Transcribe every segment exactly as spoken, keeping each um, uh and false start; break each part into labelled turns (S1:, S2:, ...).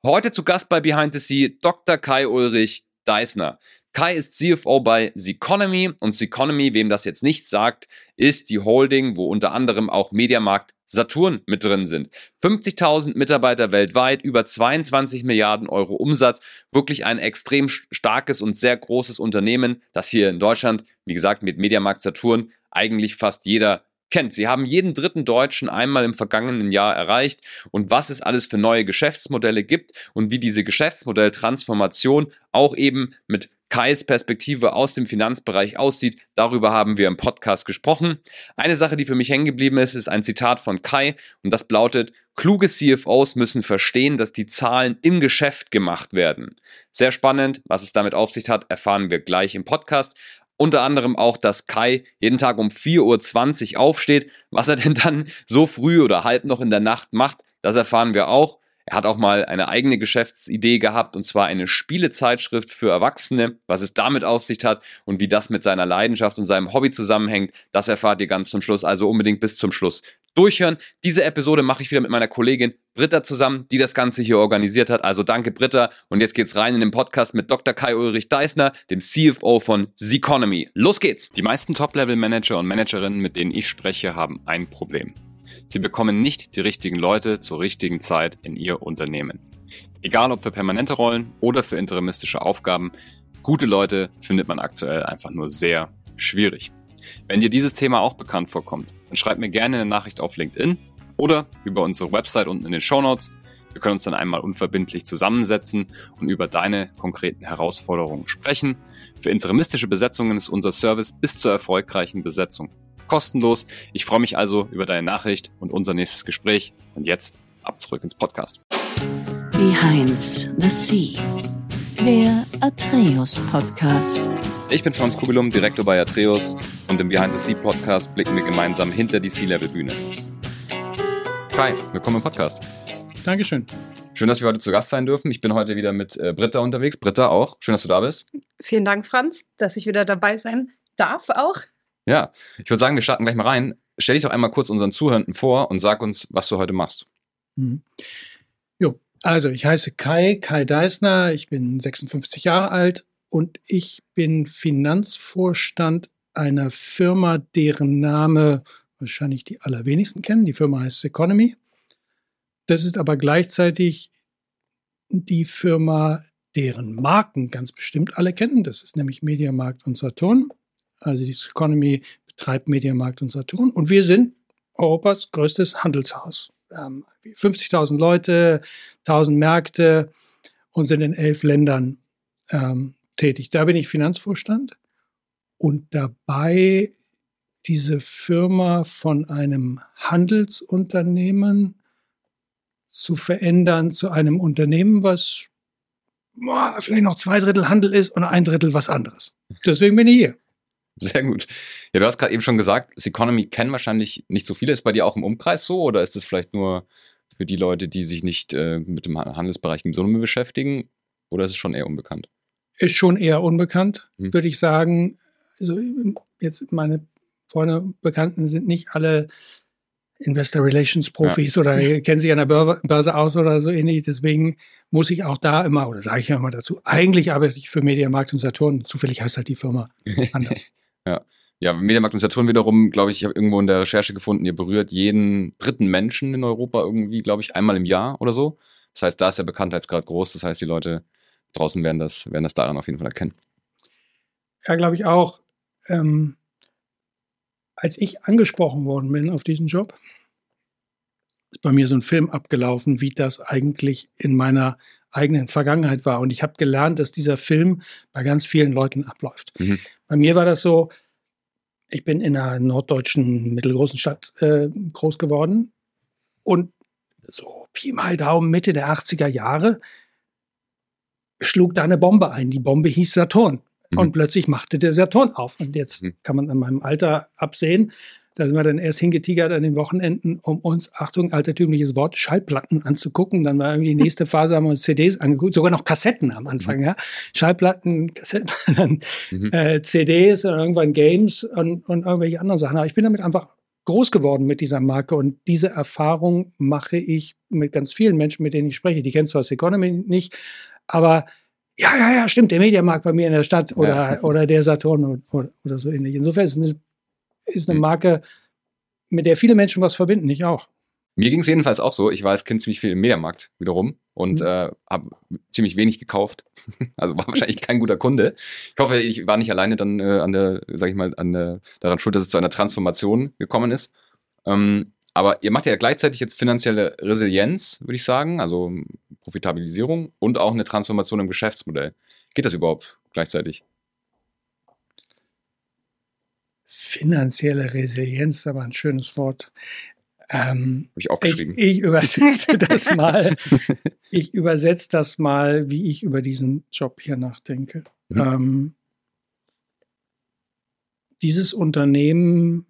S1: Heute zu Gast bei Behind the Sea Doktor Kai-Ulrich Deissner. Kai ist C F O bei Ceconomy und Ceconomy, wem das jetzt nicht sagt, ist die Holding, wo unter anderem auch Mediamarkt Saturn mit drin sind. fünfzigtausend Mitarbeiter weltweit, über zweiundzwanzig Milliarden Euro Umsatz. Wirklich ein extrem starkes und sehr großes Unternehmen, das hier in Deutschland, wie gesagt, mit Mediamarkt Saturn eigentlich fast jeder kennt. Sie haben jeden dritten Deutschen einmal im vergangenen Jahr erreicht und was es alles für neue Geschäftsmodelle gibt und wie diese Geschäftsmodelltransformation auch eben mit Kais Perspektive aus dem Finanzbereich aussieht, darüber haben wir im Podcast gesprochen. Eine Sache, die für mich hängen geblieben ist, ist ein Zitat von Kai und das lautet: Kluge C F Os müssen verstehen, dass die Zahlen im Geschäft gemacht werden. Sehr spannend, was es damit auf sich hat, erfahren wir gleich im Podcast. Unter anderem auch, dass Kai jeden Tag um vier Uhr zwanzig aufsteht. Was er denn dann so früh oder halb noch in der Nacht macht, das erfahren wir auch. Er hat auch mal eine eigene Geschäftsidee gehabt, und zwar eine Spielezeitschrift für Erwachsene. Was es damit auf sich hat und wie das mit seiner Leidenschaft und seinem Hobby zusammenhängt, das erfahrt ihr ganz zum Schluss. Also unbedingt bis zum Schluss durchhören. Diese Episode mache ich wieder mit meiner Kollegin Britta zusammen, die das Ganze hier organisiert hat. Also danke, Britta. Und jetzt geht's rein in den Podcast mit Doktor Kai-Ulrich Deissner, dem C F O von Ceconomy. Los geht's! Die meisten Top-Level-Manager und Managerinnen, mit denen ich spreche, haben ein Problem. Sie bekommen nicht die richtigen Leute zur richtigen Zeit in ihr Unternehmen. Egal ob für permanente Rollen oder für interimistische Aufgaben, gute Leute findet man aktuell einfach nur sehr schwierig. Wenn dir dieses Thema auch bekannt vorkommt, dann schreib mir gerne eine Nachricht auf LinkedIn oder über unsere Website unten in den Shownotes. Wir können uns dann einmal unverbindlich zusammensetzen und über deine konkreten Herausforderungen sprechen. Für interimistische Besetzungen ist unser Service bis zur erfolgreichen Besetzung kostenlos. Ich freue mich also über deine Nachricht und unser nächstes Gespräch. Und jetzt ab zurück ins Podcast.
S2: Behind the Sea, der Atreus Podcast.
S1: Ich bin Franz Kugelum, Direktor bei Atreus, und im Behind the Sea Podcast blicken wir gemeinsam hinter die Sea-Level-Bühne. Kai, willkommen im Podcast.
S3: Dankeschön.
S1: Schön, dass wir heute zu Gast sein dürfen. Ich bin heute wieder mit äh, Britta unterwegs. Britta auch. Schön, dass du da bist.
S4: Vielen Dank, Franz, dass ich wieder dabei sein darf auch.
S1: Ja, ich würde sagen, wir starten gleich mal rein. Stell dich doch einmal kurz unseren Zuhörenden vor und sag uns, was du heute machst.
S3: Mhm. Jo, also ich heiße Kai, Kai Deissner, ich bin sechsundfünfzig Jahre alt und ich bin Finanzvorstand einer Firma, deren Name wahrscheinlich die allerwenigsten kennen. Die Firma heißt Ceconomy. Das ist aber gleichzeitig die Firma, deren Marken ganz bestimmt alle kennen. Das ist nämlich Mediamarkt und Saturn. Also die Ceconomy betreibt Mediamarkt und Saturn. Und wir sind Europas größtes Handelshaus. Wir haben fünfzigtausend Leute, tausend Märkte und sind in elf Ländern ähm, tätig. Da bin ich Finanzvorstand und dabei diese Firma von einem Handelsunternehmen zu verändern zu einem Unternehmen, was boah, vielleicht noch zwei Drittel Handel ist und ein Drittel was anderes. Deswegen bin ich hier.
S1: Sehr gut. Ja, du hast gerade eben schon gesagt, Ceconomy kennen wahrscheinlich nicht so viele. Ist bei dir auch im Umkreis so oder ist es vielleicht nur für die Leute, die sich nicht äh, mit dem Handelsbereich im Sinne beschäftigen, oder ist es schon eher unbekannt?
S3: Ist schon eher unbekannt,
S1: hm. würde
S3: ich sagen. Also jetzt meine Freunde, Bekannten sind nicht alle Investor Relations Profis ja. oder kennen sich an der Börse, Börse aus oder so ähnlich. Deswegen muss ich auch da immer, oder sage ich ja immer dazu, eigentlich arbeite ich für Mediamarkt und Saturn. Zufällig heißt halt die Firma anders.
S1: Ja. Ja, Mediamarkt und Saturn wiederum, glaube ich, ich habe irgendwo in der Recherche gefunden, ihr berührt jeden dritten Menschen in Europa irgendwie, glaube ich, einmal im Jahr oder so. Das heißt, da ist der Bekanntheitsgrad groß. Das heißt, die Leute draußen werden das, werden das daran auf jeden Fall erkennen.
S3: Ja, glaube ich auch. Ähm, als ich angesprochen worden bin auf diesen Job, ist bei mir so ein Film abgelaufen, wie das eigentlich in meiner eigenen Vergangenheit war. Und ich habe gelernt, dass dieser Film bei ganz vielen Leuten abläuft. Mhm. Bei mir war das so, ich bin in einer norddeutschen mittelgroßen Stadt äh, groß geworden und so Pi mal Daumen Mitte der achtziger Jahre schlug da eine Bombe ein. Die Bombe hieß Saturn. Mhm. Und plötzlich machte der Saturn auf. Und jetzt mhm. kann man an meinem Alter absehen, da sind wir dann erst hingetigert an den Wochenenden, um uns, Achtung, altertümliches Wort, Schallplatten anzugucken. Dann war irgendwie die nächste Phase, haben wir uns C Ds angeguckt, sogar noch Kassetten am Anfang, mhm. ja. Schallplatten, Kassetten, dann mhm. äh, C Ds und irgendwann Games und, und irgendwelche anderen Sachen. Aber ich bin damit einfach groß geworden mit dieser Marke und diese Erfahrung mache ich mit ganz vielen Menschen, mit denen ich spreche. Die kennen zwar das Economy nicht, aber ja, ja, ja, stimmt, der Mediamarkt bei mir in der Stadt oder, ja. oder der Saturn oder, oder so ähnlich. Insofern ist es eine, ist eine Marke, mit der viele Menschen was verbinden, ich auch.
S1: Mir ging es jedenfalls auch so. Ich war als Kind ziemlich viel im Mediamarkt wiederum und mhm. äh, habe ziemlich wenig gekauft. Also war wahrscheinlich kein guter Kunde. Ich hoffe, ich war nicht alleine dann äh, an der, sag ich mal, an der, daran schuld, dass es zu einer Transformation gekommen ist. Ähm, aber ihr macht ja gleichzeitig jetzt finanzielle Resilienz, würde ich sagen, also Profitabilisierung und auch eine Transformation im Geschäftsmodell. Geht das überhaupt gleichzeitig?
S3: Finanzielle Resilienz ist aber ein schönes Wort. Ähm,
S1: Habe ich aufgeschrieben.
S3: Ich, ich übersetze das mal. Ich übersetze das mal, wie ich über diesen Job hier nachdenke. Mhm. Ähm, dieses Unternehmen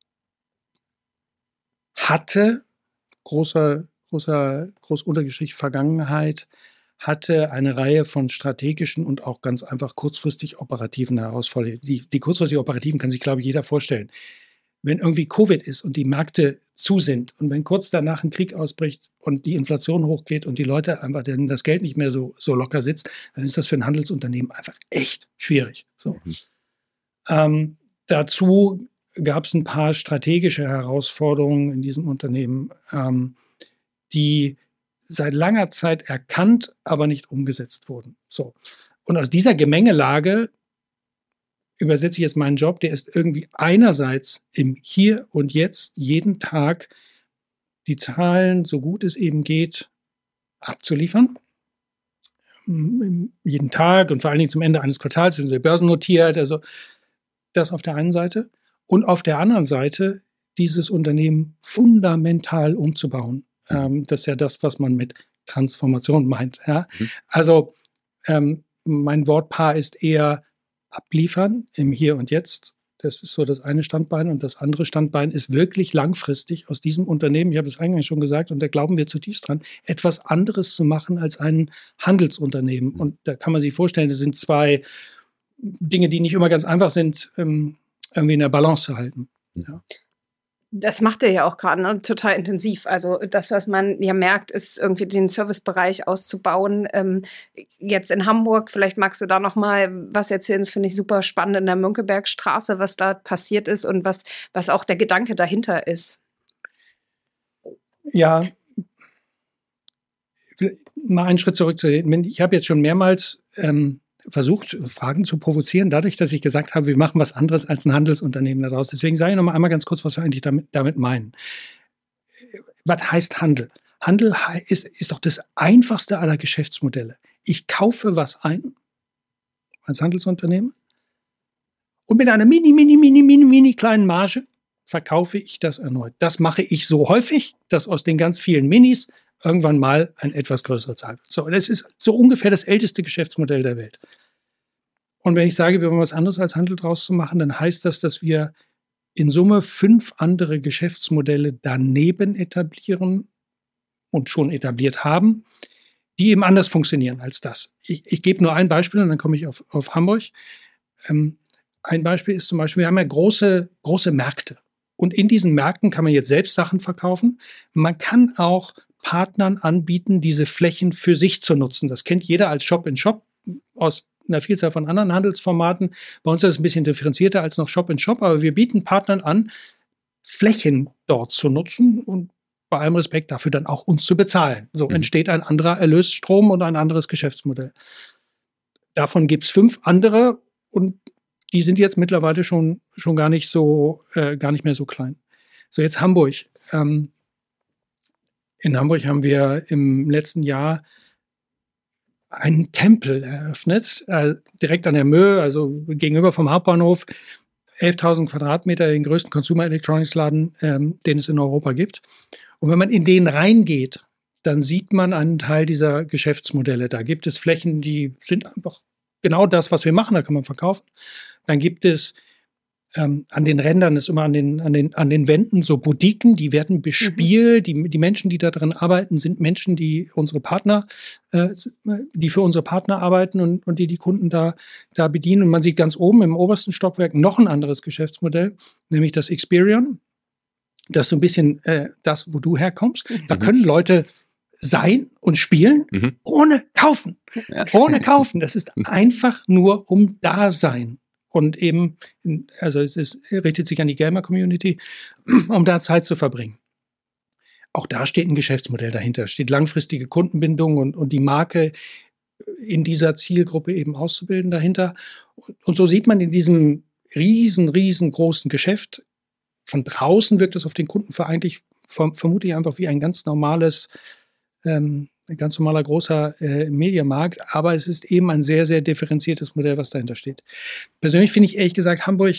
S3: hatte großer, großer, großuntergeschichtliche Vergangenheit, hatte eine Reihe von strategischen und auch ganz einfach kurzfristig operativen Herausforderungen. Die, die kurzfristig operativen kann sich, glaube ich, jeder vorstellen. Wenn irgendwie Covid ist und die Märkte zu sind und wenn kurz danach ein Krieg ausbricht und die Inflation hochgeht und die Leute einfach denn das Geld nicht mehr so, so locker sitzt, dann ist das für ein Handelsunternehmen einfach echt schwierig. So. Mhm. Ähm, dazu gab es ein paar strategische Herausforderungen in diesem Unternehmen, ähm, die seit langer Zeit erkannt, aber nicht umgesetzt wurden. So. Und aus dieser Gemengelage übersetze ich jetzt meinen Job, der ist irgendwie einerseits im Hier und Jetzt jeden Tag die Zahlen, so gut es eben geht, abzuliefern. Jeden Tag und vor allen Dingen zum Ende eines Quartals sind sie börsennotiert, also das auf der einen Seite. Und auf der anderen Seite dieses Unternehmen fundamental umzubauen. Ähm, das ist ja das, was man mit Transformation meint. Ja? Mhm. Also ähm, mein Wortpaar ist eher abliefern im Hier und Jetzt. Das ist so das eine Standbein. Und das andere Standbein ist wirklich langfristig aus diesem Unternehmen, ich habe es eingangs schon gesagt, und da glauben wir zutiefst dran, etwas anderes zu machen als ein Handelsunternehmen. Und da kann man sich vorstellen, das sind zwei Dinge, die nicht immer ganz einfach sind, ähm, irgendwie in der Balance zu halten. Ja.
S4: Das macht er ja auch gerade, ne? Total intensiv. Also das, was man ja merkt, ist irgendwie den Servicebereich auszubauen. Ähm, jetzt in Hamburg, vielleicht magst du da noch mal was erzählen. Das finde ich super spannend in der Mönckebergstraße, was da passiert ist und was, was auch der Gedanke dahinter ist.
S3: Ja, mal einen Schritt zurückzugehen. Ich habe jetzt schon mehrmals ähm, versucht, Fragen zu provozieren, dadurch, dass ich gesagt habe, wir machen was anderes als ein Handelsunternehmen daraus. Deswegen sage ich noch mal einmal ganz kurz, was wir eigentlich damit, damit meinen. Was heißt Handel? Handel ist, ist doch das einfachste aller Geschäftsmodelle. Ich kaufe was ein als Handelsunternehmen und mit einer mini, mini, mini, mini, mini kleinen Marge verkaufe ich das erneut. Das mache ich so häufig, dass aus den ganz vielen Minis irgendwann mal ein etwas größere Zahl wird. So, das ist so ungefähr das älteste Geschäftsmodell der Welt. Und wenn ich sage, wir wollen was anderes als Handel draus zu machen, dann heißt das, dass wir in Summe fünf andere Geschäftsmodelle daneben etablieren und schon etabliert haben, die eben anders funktionieren als das. Ich, ich gebe nur ein Beispiel und dann komme ich auf, auf Hamburg. Ähm, ein Beispiel ist zum Beispiel, wir haben ja große, große Märkte. Und in diesen Märkten kann man jetzt selbst Sachen verkaufen. Man kann auch Partnern anbieten, diese Flächen für sich zu nutzen. Das kennt jeder als Shop-in-Shop aus einer Vielzahl von anderen Handelsformaten. Bei uns ist es ein bisschen differenzierter als noch Shop-in-Shop, aber wir bieten Partnern an, Flächen dort zu nutzen und bei allem Respekt dafür dann auch uns zu bezahlen. So mhm. entsteht ein anderer Erlösstrom und ein anderes Geschäftsmodell. Davon gibt es fünf andere und die sind jetzt mittlerweile schon, schon gar nicht so, äh, gar nicht mehr so klein. So, jetzt Hamburg. Ähm, In Hamburg haben wir im letzten Jahr einen Tempel eröffnet, äh, direkt an der Möhe, also gegenüber vom Hauptbahnhof, elftausend Quadratmeter, den größten Consumer Electronics Laden, ähm, den es in Europa gibt. Und wenn man in den reingeht, dann sieht man einen Teil dieser Geschäftsmodelle. Da gibt es Flächen, die sind einfach genau das, was wir machen, da kann man verkaufen. Dann gibt es Ähm, an den Rändern ist immer an den, an den, an den Wänden so Boutiquen, die werden bespielt. Mhm. Die, die Menschen, die da drin arbeiten, sind Menschen, die unsere Partner, äh, die für unsere Partner arbeiten und, und die die Kunden da, da bedienen. Und man sieht ganz oben im obersten Stockwerk noch ein anderes Geschäftsmodell, nämlich das Experian. das ist so ein bisschen äh, das, wo du herkommst. Da
S1: Mhm.
S3: können Leute sein und spielen,
S1: Mhm.
S3: ohne kaufen.
S1: Ja.
S3: Ohne kaufen. Das ist einfach nur um Dasein. Und eben, also es ist, richtet sich an die Gamer-Community, um da Zeit zu verbringen. Auch da steht ein Geschäftsmodell dahinter, steht langfristige Kundenbindung und, und die Marke in dieser Zielgruppe eben auszubilden dahinter. Und, und so sieht man in diesem riesen, riesengroßen Geschäft, von draußen wirkt es auf den Kunden eigentlich verm- vermutlich einfach wie ein ganz normales, ähm, ein ganz normaler großer äh, Mediamarkt, aber es ist eben ein sehr, sehr differenziertes Modell, was dahinter steht. Persönlich finde ich ehrlich gesagt, Hamburg,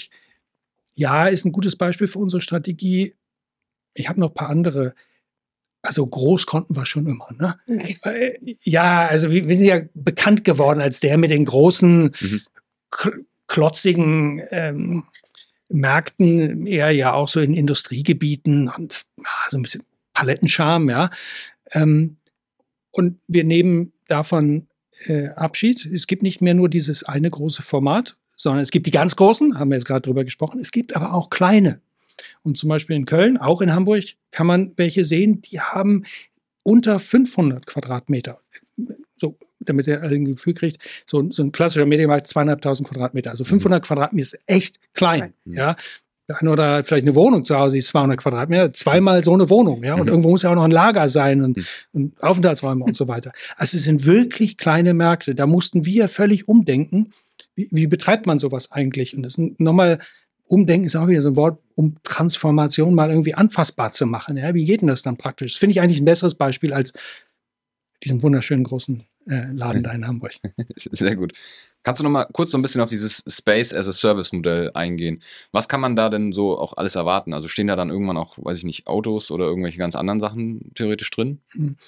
S3: ja, ist ein gutes Beispiel für unsere Strategie. Ich habe noch ein paar andere. Also groß konnten wir schon immer, ne?
S4: Okay.
S3: Äh, ja, also wir, wir sind ja bekannt geworden als der mit den großen,
S1: Mhm.
S3: kl- klotzigen ähm, Märkten, eher ja auch so in Industriegebieten und ja, so ein bisschen Palettenscharme, ja. Ähm, und wir nehmen davon äh, Abschied. Es gibt nicht mehr nur dieses eine große Format, sondern es gibt die ganz großen, haben wir jetzt gerade drüber gesprochen. Es gibt aber auch kleine. Und zum Beispiel in Köln, auch in Hamburg, kann man welche sehen, die haben unter fünfhundert Quadratmeter. So, damit ihr ein Gefühl kriegt, so, so ein klassischer Medienmarkt zweieinhalbtausend Quadratmeter. Also fünfhundert Quadratmeter ist echt klein.
S1: Mhm.
S3: Ja. Der eine oder vielleicht eine Wohnung zu Hause ist zweihundert Quadratmeter, zweimal so eine Wohnung. Ja. Und
S1: Mhm.
S3: irgendwo muss ja auch noch ein Lager sein und,
S1: Mhm.
S3: und Aufenthaltsräume und so weiter. Also es sind wirklich kleine Märkte. Da mussten wir völlig umdenken. Wie, wie betreibt man sowas eigentlich? Und das ist nochmal, Umdenken ist auch wieder so ein Wort, um Transformation mal irgendwie anfassbar zu machen. Ja, wie geht denn das dann praktisch? Das finde ich eigentlich ein besseres Beispiel als diesen wunderschönen großen äh, Laden da in Hamburg.
S1: Sehr gut. Kannst du noch mal kurz so ein bisschen auf dieses Space as a Service Modell eingehen? Was kann man da denn so auch alles erwarten? Also stehen da dann irgendwann auch, weiß ich nicht, Autos oder irgendwelche ganz anderen Sachen theoretisch drin?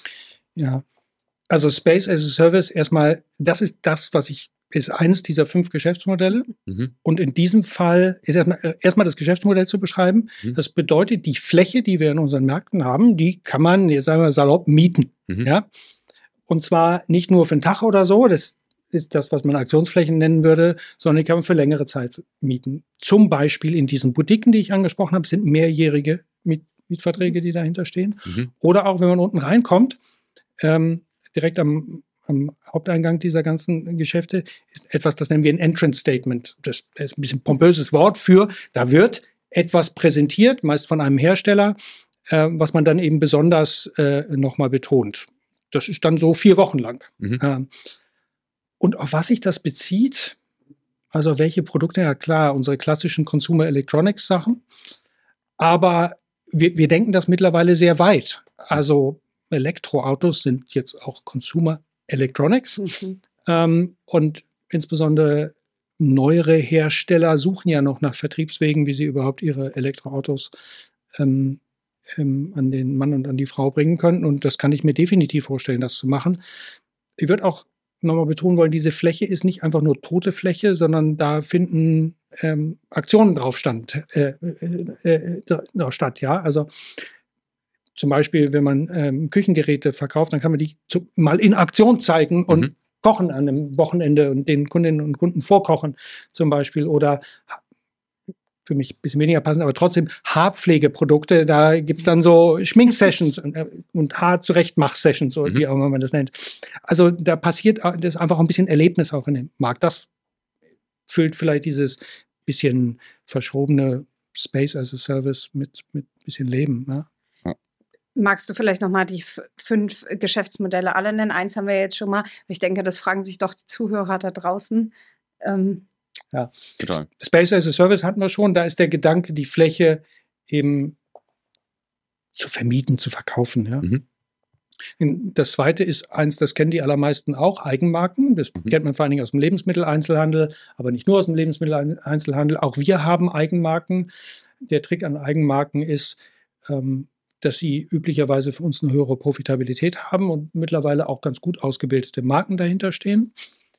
S3: Ja, also Space as a Service, erstmal, das ist das, was ich, ist eines dieser fünf Geschäftsmodelle.
S1: Mhm.
S3: Und in diesem Fall ist erstmal, erstmal das Geschäftsmodell zu beschreiben.
S1: Mhm.
S3: Das bedeutet, die Fläche, die wir in unseren Märkten haben, die kann man, jetzt sagen wir salopp, mieten.
S1: Mhm.
S3: Ja? Und zwar nicht nur für einen Tag oder so, das ist das, was man Aktionsflächen nennen würde, sondern die kann man für längere Zeit mieten. Zum Beispiel in diesen Boutiquen, die ich angesprochen habe, sind mehrjährige Miet Mietverträge, die dahinter stehen.
S1: Mhm.
S3: Oder auch, wenn man unten reinkommt, ähm, direkt am, am Haupteingang dieser ganzen Geschäfte, ist etwas, das nennen wir ein Entrance Statement. Das ist ein bisschen ein pompöses Wort für, da wird etwas präsentiert, meist von einem Hersteller, äh, was man dann eben besonders äh, nochmal betont. Das ist dann so vier Wochen lang.
S1: Mhm.
S3: Ähm, und auf was sich das bezieht, also welche Produkte, ja klar, unsere klassischen Consumer Electronics Sachen, aber wir, wir denken das mittlerweile sehr weit. Also Elektroautos sind jetzt auch Consumer Electronics
S4: Mhm.
S3: ähm, und insbesondere neuere Hersteller suchen ja noch nach Vertriebswegen, wie sie überhaupt ihre Elektroautos ähm, ähm, an den Mann und an die Frau bringen können. Und das kann ich mir definitiv vorstellen, das zu machen. Ich würde auch nochmal betonen wollen, diese Fläche ist nicht einfach nur tote Fläche, sondern da finden ähm, Aktionen drauf stand, äh, äh, äh, drauf statt. Ja? Also zum Beispiel, wenn man ähm, Küchengeräte verkauft, dann kann man die zu, mal in Aktion zeigen und
S1: Mhm.
S3: kochen an einem Wochenende und den Kundinnen und Kunden vorkochen zum Beispiel. Oder für mich ein bisschen weniger passend, aber trotzdem Haarpflegeprodukte. Da gibt es dann so Schminksessions und, äh, und Haar-Zurechtmach-Sessions, oder
S1: Mhm.
S3: wie auch immer man das nennt. Also da passiert das ist einfach ein bisschen Erlebnis auch in dem Markt. Das füllt vielleicht dieses bisschen verschrobene Space as a Service mit mit bisschen Leben. Ne?
S4: Magst du vielleicht nochmal die f- fünf Geschäftsmodelle alle nennen? Eins haben wir jetzt schon mal. Ich denke, das fragen sich doch die Zuhörer da draußen. Ähm,
S3: Ja.
S1: Total.
S3: Space as a Service hatten wir schon. Da ist der Gedanke, die Fläche eben zu vermieten, zu verkaufen. Ja.
S1: Mhm.
S3: Das zweite ist eins, das kennen die allermeisten auch, Eigenmarken. Das
S1: Mhm.
S3: kennt man vor allen Dingen aus dem Lebensmitteleinzelhandel, aber nicht nur aus dem Lebensmitteleinzelhandel. Auch wir haben Eigenmarken. Der Trick an Eigenmarken ist, ähm, dass sie üblicherweise für uns eine höhere Profitabilität haben und mittlerweile auch ganz gut ausgebildete Marken dahinter stehen.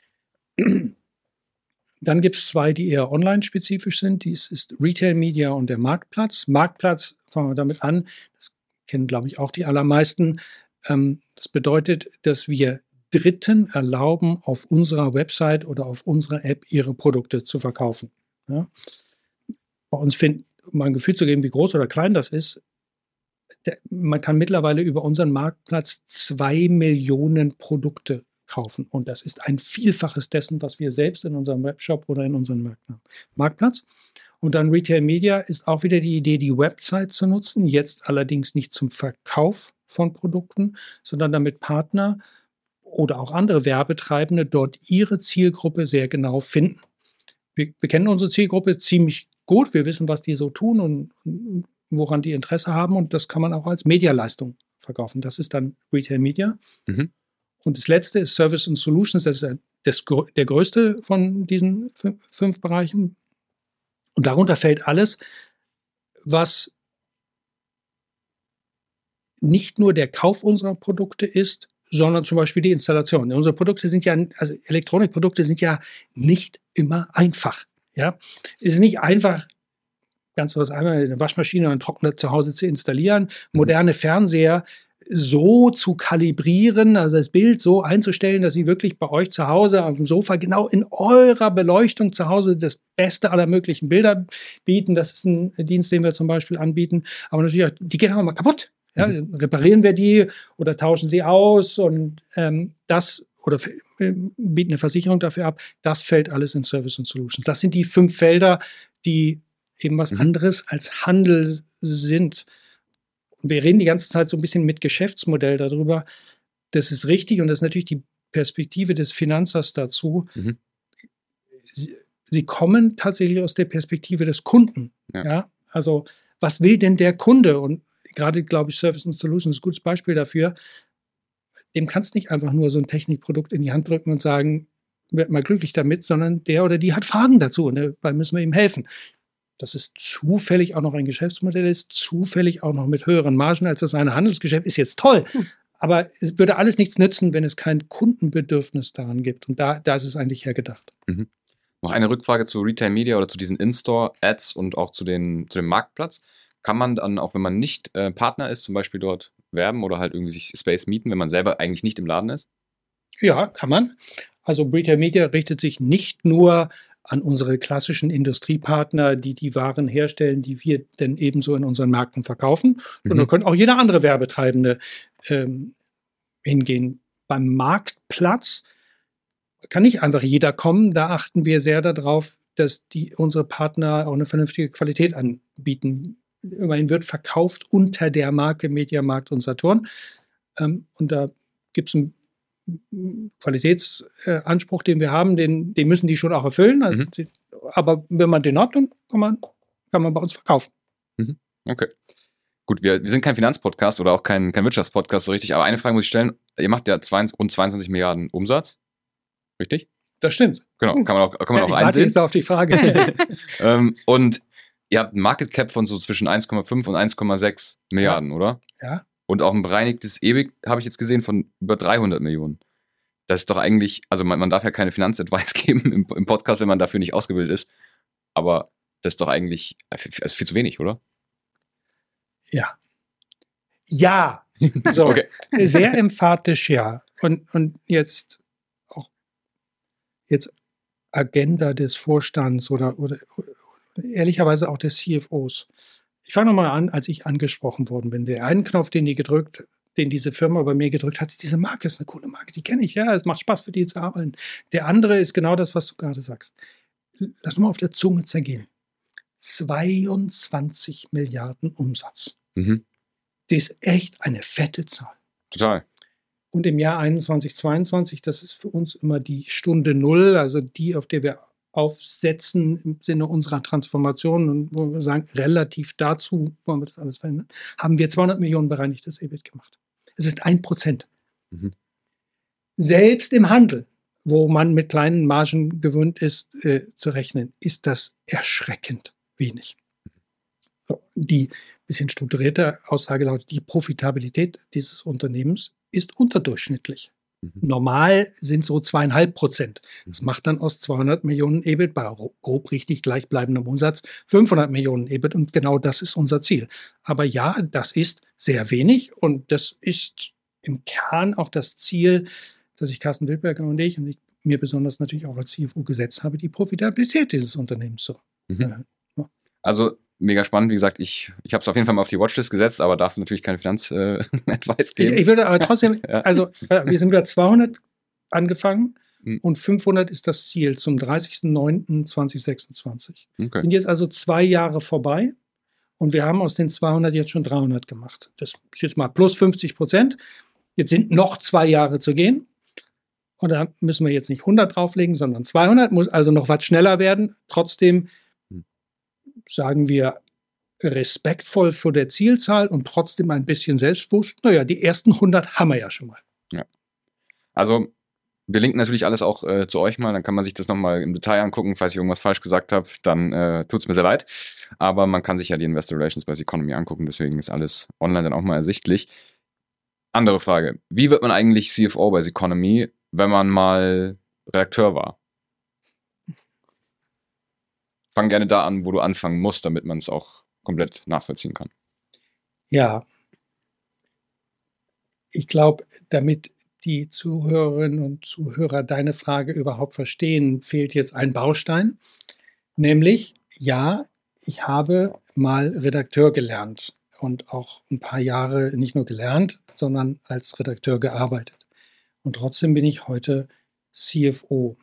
S3: Dann gibt es zwei, die eher online-spezifisch sind. Dies ist Retail Media und der Marktplatz. Marktplatz, fangen wir damit an, das kennen, glaube ich, auch die allermeisten. Ähm, das bedeutet, dass wir Dritten erlauben, auf unserer Website oder auf unserer App ihre Produkte zu verkaufen. Ja? Bei uns finden, um mal ein Gefühl zu geben, wie groß oder klein das ist, der, man kann mittlerweile über unseren Marktplatz zwei Millionen Produkte kaufen. Und das ist ein Vielfaches dessen, was wir selbst in unserem Webshop oder in unserem Markt haben. Marktplatz. Und dann Retail Media ist auch wieder die Idee, die Website zu nutzen. Jetzt allerdings nicht zum Verkauf von Produkten, sondern damit Partner oder auch andere Werbetreibende dort ihre Zielgruppe sehr genau finden. Wir, wir kennen unsere Zielgruppe ziemlich gut. Wir wissen, was die so tun und, und woran die Interesse haben. Und das kann man auch als Medialeistung verkaufen. Das ist dann Retail Media. Mhm. Und das letzte ist Service and Solutions. Das ist das, der größte von diesen fünf, fünf Bereichen. Und darunter fällt alles, was nicht nur der Kauf unserer Produkte ist, sondern zum Beispiel die Installation. Unsere Produkte sind ja, also Elektronikprodukte sind ja nicht immer einfach. Ja, es ist nicht einfach, ganz was einmal eine Waschmaschine und einen Trockner zu Hause zu installieren, moderne Fernseher so zu kalibrieren, also das Bild so einzustellen, dass sie wirklich bei euch zu Hause auf dem Sofa genau in eurer Beleuchtung zu Hause das Beste aller möglichen Bilder bieten. Das ist ein Dienst, den wir zum Beispiel anbieten. Aber natürlich, auch, die gehen auch mal kaputt. Ja, mhm. Reparieren wir die oder tauschen sie aus und ähm, das oder äh, bieten eine Versicherung dafür ab. Das fällt alles in Service und Solutions. Das sind die fünf Felder, die eben was mhm. anderes als Handel sind. Und wir reden die ganze Zeit so ein bisschen mit Geschäftsmodell darüber. Das ist richtig und das ist natürlich die Perspektive des Finanzers dazu. Mhm. Sie, sie kommen tatsächlich aus der Perspektive des Kunden. Ja. Ja? Also was will denn der Kunde? Und gerade, glaube ich, Service and Solutions ist ein gutes Beispiel dafür. Dem kannst du nicht einfach nur so ein Technikprodukt in die Hand drücken und sagen, werd mal glücklich damit, sondern der oder die hat Fragen dazu und dabei müssen wir ihm helfen. Dass es zufällig auch noch ein Geschäftsmodell ist, zufällig auch noch mit höheren Margen als das eine Handelsgeschäft, ist jetzt toll. Hm. Aber es würde alles nichts nützen, wenn es kein Kundenbedürfnis daran gibt. Und da, da ist es eigentlich hergedacht.
S1: Mhm. Noch eine Rückfrage zu Retail Media oder zu diesen In-Store-Ads und auch zu, den, zu dem Marktplatz. Kann man dann, auch wenn man nicht äh, Partner ist, zum Beispiel dort werben oder halt irgendwie sich Space mieten, wenn man selber eigentlich nicht im Laden ist?
S3: Ja, kann man. Also Retail Media richtet sich nicht nur an unsere klassischen Industriepartner, die die Waren herstellen, die wir dann ebenso in unseren Märkten verkaufen, mhm. sondern können auch jeder andere Werbetreibende ähm, hingehen. Beim Marktplatz kann nicht einfach jeder kommen. Da achten wir sehr darauf, dass die, unsere Partner auch eine vernünftige Qualität anbieten. Immerhin wird verkauft unter der Marke Mediamarkt und Saturn. Ähm, und da gibt es einen Qualitätsanspruch, den wir haben, den, den müssen die schon auch erfüllen. Also, mhm. aber wenn man den hat, dann kann man, kann man bei uns verkaufen.
S1: Mhm. Okay. Gut, wir, wir sind kein Finanzpodcast oder auch kein, kein Wirtschaftspodcast so richtig, aber eine Frage muss ich stellen. Ihr macht ja zwei, rund zweiundzwanzig Milliarden Umsatz, richtig?
S3: Das stimmt.
S1: Genau, kann man auch, kann man
S3: ja,
S1: auch
S3: ich
S1: einsehen.
S3: warte jetzt auf die Frage.
S1: ähm, und ihr habt ein Market Cap von so zwischen eins Komma fünf und eins Komma sechs Milliarden,
S3: ja.
S1: oder?
S3: Ja.
S1: Und auch ein bereinigtes E B I T, habe ich jetzt gesehen, von über dreihundert Millionen. Das ist doch eigentlich, also man, man darf ja keine Finanzadvice geben im, im Podcast, wenn man dafür nicht ausgebildet ist. Aber das ist doch eigentlich also viel zu wenig, oder?
S3: Ja. Ja. So, okay. Sehr emphatisch ja. Und, und jetzt auch jetzt Agenda des Vorstands oder, oder, oder ehrlicherweise auch des C F Os. Ich fange nochmal an, als ich angesprochen worden bin. Der einen Knopf, den die gedrückt, den diese Firma bei mir gedrückt hat, ist diese Marke, ist eine coole Marke, die kenne ich, ja, es macht Spaß für die zu arbeiten. Der andere ist genau das, was du gerade sagst. Lass mal auf der Zunge zergehen. zweiundzwanzig Milliarden Umsatz. Mhm. Das ist echt eine fette Zahl.
S1: Total.
S3: Und im Jahr einundzwanzig, zweiundzwanzig, das ist für uns immer die Stunde Null, also die, auf der wir aufsetzen im Sinne unserer Transformation und wo wir sagen, relativ dazu wollen wir das alles verändern, haben wir zweihundert Millionen bereinigtes E B I T gemacht. Es ist ein Prozent. Mhm. Selbst im Handel, wo man mit kleinen Margen gewöhnt ist, äh, zu rechnen, ist das erschreckend wenig. Die bisschen strukturierte Aussage lautet, die Profitabilität dieses Unternehmens ist unterdurchschnittlich. Mhm. Normal sind so zweieinhalb Prozent. Das macht dann aus zweihundert Millionen E B I T bei grob richtig gleichbleibendem Umsatz fünfhundert Millionen E B I T und genau das ist unser Ziel. Aber ja, das ist sehr wenig und das ist im Kern auch das Ziel, das ich Carsten Wildberger und ich und ich mir besonders natürlich auch als C F O gesetzt habe, die Profitabilität dieses Unternehmens zu.
S1: Mhm. Ja. Also mega spannend. Wie gesagt, ich, ich habe es auf jeden Fall mal auf die Watchlist gesetzt, aber darf natürlich keine Finanz-Advice geben.
S3: Ich, ich würde aber trotzdem,
S1: Ja.
S3: also wir sind bei zweihundert angefangen
S1: Hm.
S3: und fünfhundert ist das Ziel zum dreißigsten neunten zweitausendsechsundzwanzig.
S1: Okay.
S3: Sind jetzt also zwei Jahre vorbei und wir haben aus den zweihundert jetzt schon dreihundert gemacht. Das ist jetzt mal plus fünfzig Prozent. Jetzt sind noch zwei Jahre zu gehen. Und da müssen wir jetzt nicht hundert drauflegen, sondern zweihundert, muss also noch was schneller werden. Trotzdem
S1: Hm.
S3: sagen wir respektvoll vor der Zielzahl und trotzdem ein bisschen selbstbewusst. Naja, die ersten hundert haben wir ja schon mal.
S1: Ja. Also, wir linken natürlich alles auch äh, zu euch mal, dann kann man sich das nochmal im Detail angucken. Falls ich irgendwas falsch gesagt habe, dann äh, tut es mir sehr leid. Aber man kann sich ja die Investor Relations bei Seconomy angucken, deswegen ist alles online dann auch mal ersichtlich. Andere Frage, wie wird man eigentlich C F O bei Seconomy, wenn man mal Redakteur war? Fang gerne da an, wo du anfangen musst, damit man es auch komplett nachvollziehen kann.
S3: Ja, ich glaube, damit die Zuhörerinnen und Zuhörer deine Frage überhaupt verstehen, fehlt jetzt ein Baustein. Nämlich, ja, ich habe mal Redakteur gelernt und auch ein paar Jahre nicht nur gelernt, sondern als Redakteur gearbeitet. Und trotzdem bin ich heute C F O.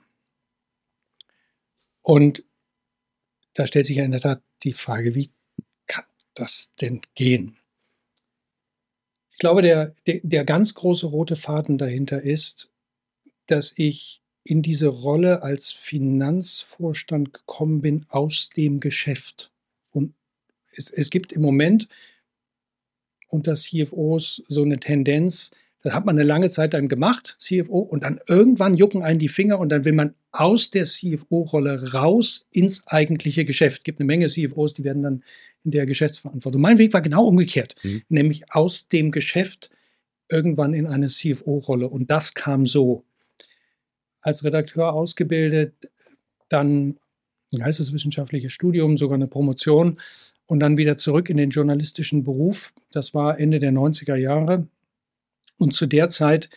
S3: Und da stellt sich ja in der Tat die Frage, wie kann das denn gehen? Ich glaube, der, der, der ganz große rote Faden dahinter ist, dass ich in diese Rolle als Finanzvorstand gekommen bin aus dem Geschäft. Und es, es gibt im Moment unter C F Os so eine Tendenz, das hat man eine lange Zeit dann gemacht, C F O, und dann irgendwann jucken einen die Finger und dann will man aus der C F O-Rolle raus ins eigentliche Geschäft. Es gibt eine Menge C F Os, die werden dann in der Geschäftsverantwortung. Mein Weg war genau umgekehrt, mhm. nämlich aus dem Geschäft irgendwann in eine C F O-Rolle. Und das kam so. Als Redakteur ausgebildet, dann ein geisteswissenschaftliches Studium, sogar eine Promotion und dann wieder zurück in den journalistischen Beruf. Das war Ende der neunziger Jahre. Und zu der Zeit,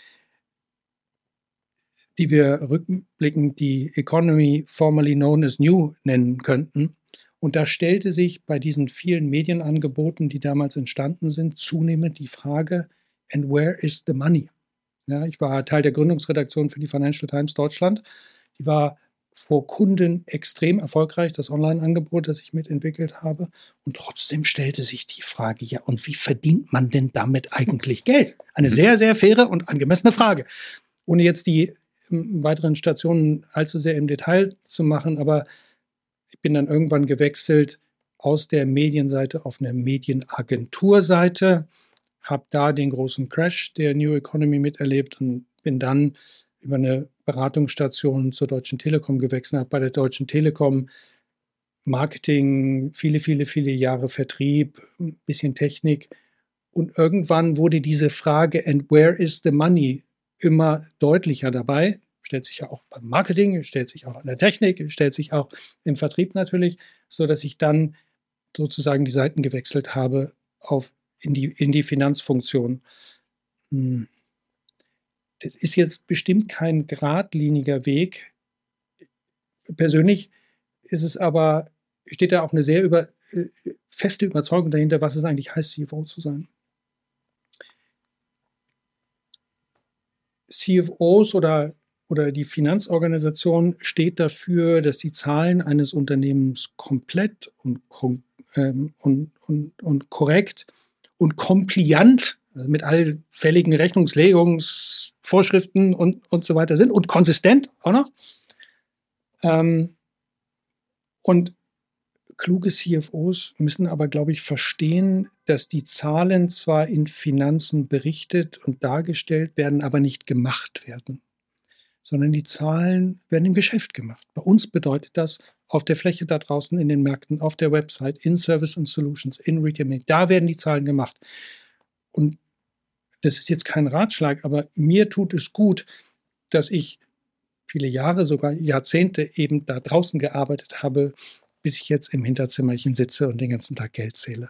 S3: die wir rückblickend die Economy formerly known as New nennen könnten. Und da stellte sich bei diesen vielen Medienangeboten, die damals entstanden sind, zunehmend die Frage, and where is the money? Ja, ich war Teil der Gründungsredaktion für die Financial Times Deutschland. Die war vor Kunden extrem erfolgreich, das Online-Angebot, das ich mitentwickelt habe. Und trotzdem stellte sich die Frage, ja, und wie verdient man denn damit eigentlich Geld? Eine sehr, sehr faire und angemessene Frage. Ohne jetzt die weiteren Stationen allzu sehr im Detail zu machen, aber ich bin dann irgendwann gewechselt aus der Medienseite auf eine Medienagenturseite, habe da den großen Crash der New Economy miterlebt und bin dann über eine Beratungsstation zur Deutschen Telekom gewechselt, habe bei der Deutschen Telekom Marketing, viele, viele, viele Jahre Vertrieb, ein bisschen Technik. Und irgendwann wurde diese Frage, and where is the money, immer deutlicher dabei. Stellt sich ja auch beim Marketing, stellt sich auch in der Technik, stellt sich auch im Vertrieb natürlich, sodass ich dann sozusagen die Seiten gewechselt habe auf in die, in die Finanzfunktion. Hm. Das ist jetzt bestimmt kein geradliniger Weg. Persönlich ist es aber, steht da auch eine sehr über, äh, feste Überzeugung dahinter, was es eigentlich heißt, C F O zu sein. C F Os oder, oder die Finanzorganisation steht dafür, dass die Zahlen eines Unternehmens komplett und, ähm, und, und, und korrekt und compliant, also mit allfälligen Rechnungslegungsvorschriften und, und so weiter sind und konsistent auch noch. Ähm, und kluge C F Os müssen aber, glaube ich, verstehen, dass die Zahlen zwar in Finanzen berichtet und dargestellt werden, aber nicht gemacht werden, sondern die Zahlen werden im Geschäft gemacht. Bei uns bedeutet das auf der Fläche da draußen in den Märkten, auf der Website, in Service and Solutions, in Retail, da werden die Zahlen gemacht. Und das ist jetzt kein Ratschlag, aber mir tut es gut, dass ich viele Jahre, sogar Jahrzehnte eben da draußen gearbeitet habe, bis ich jetzt im Hinterzimmerchen sitze und den ganzen Tag Geld zähle.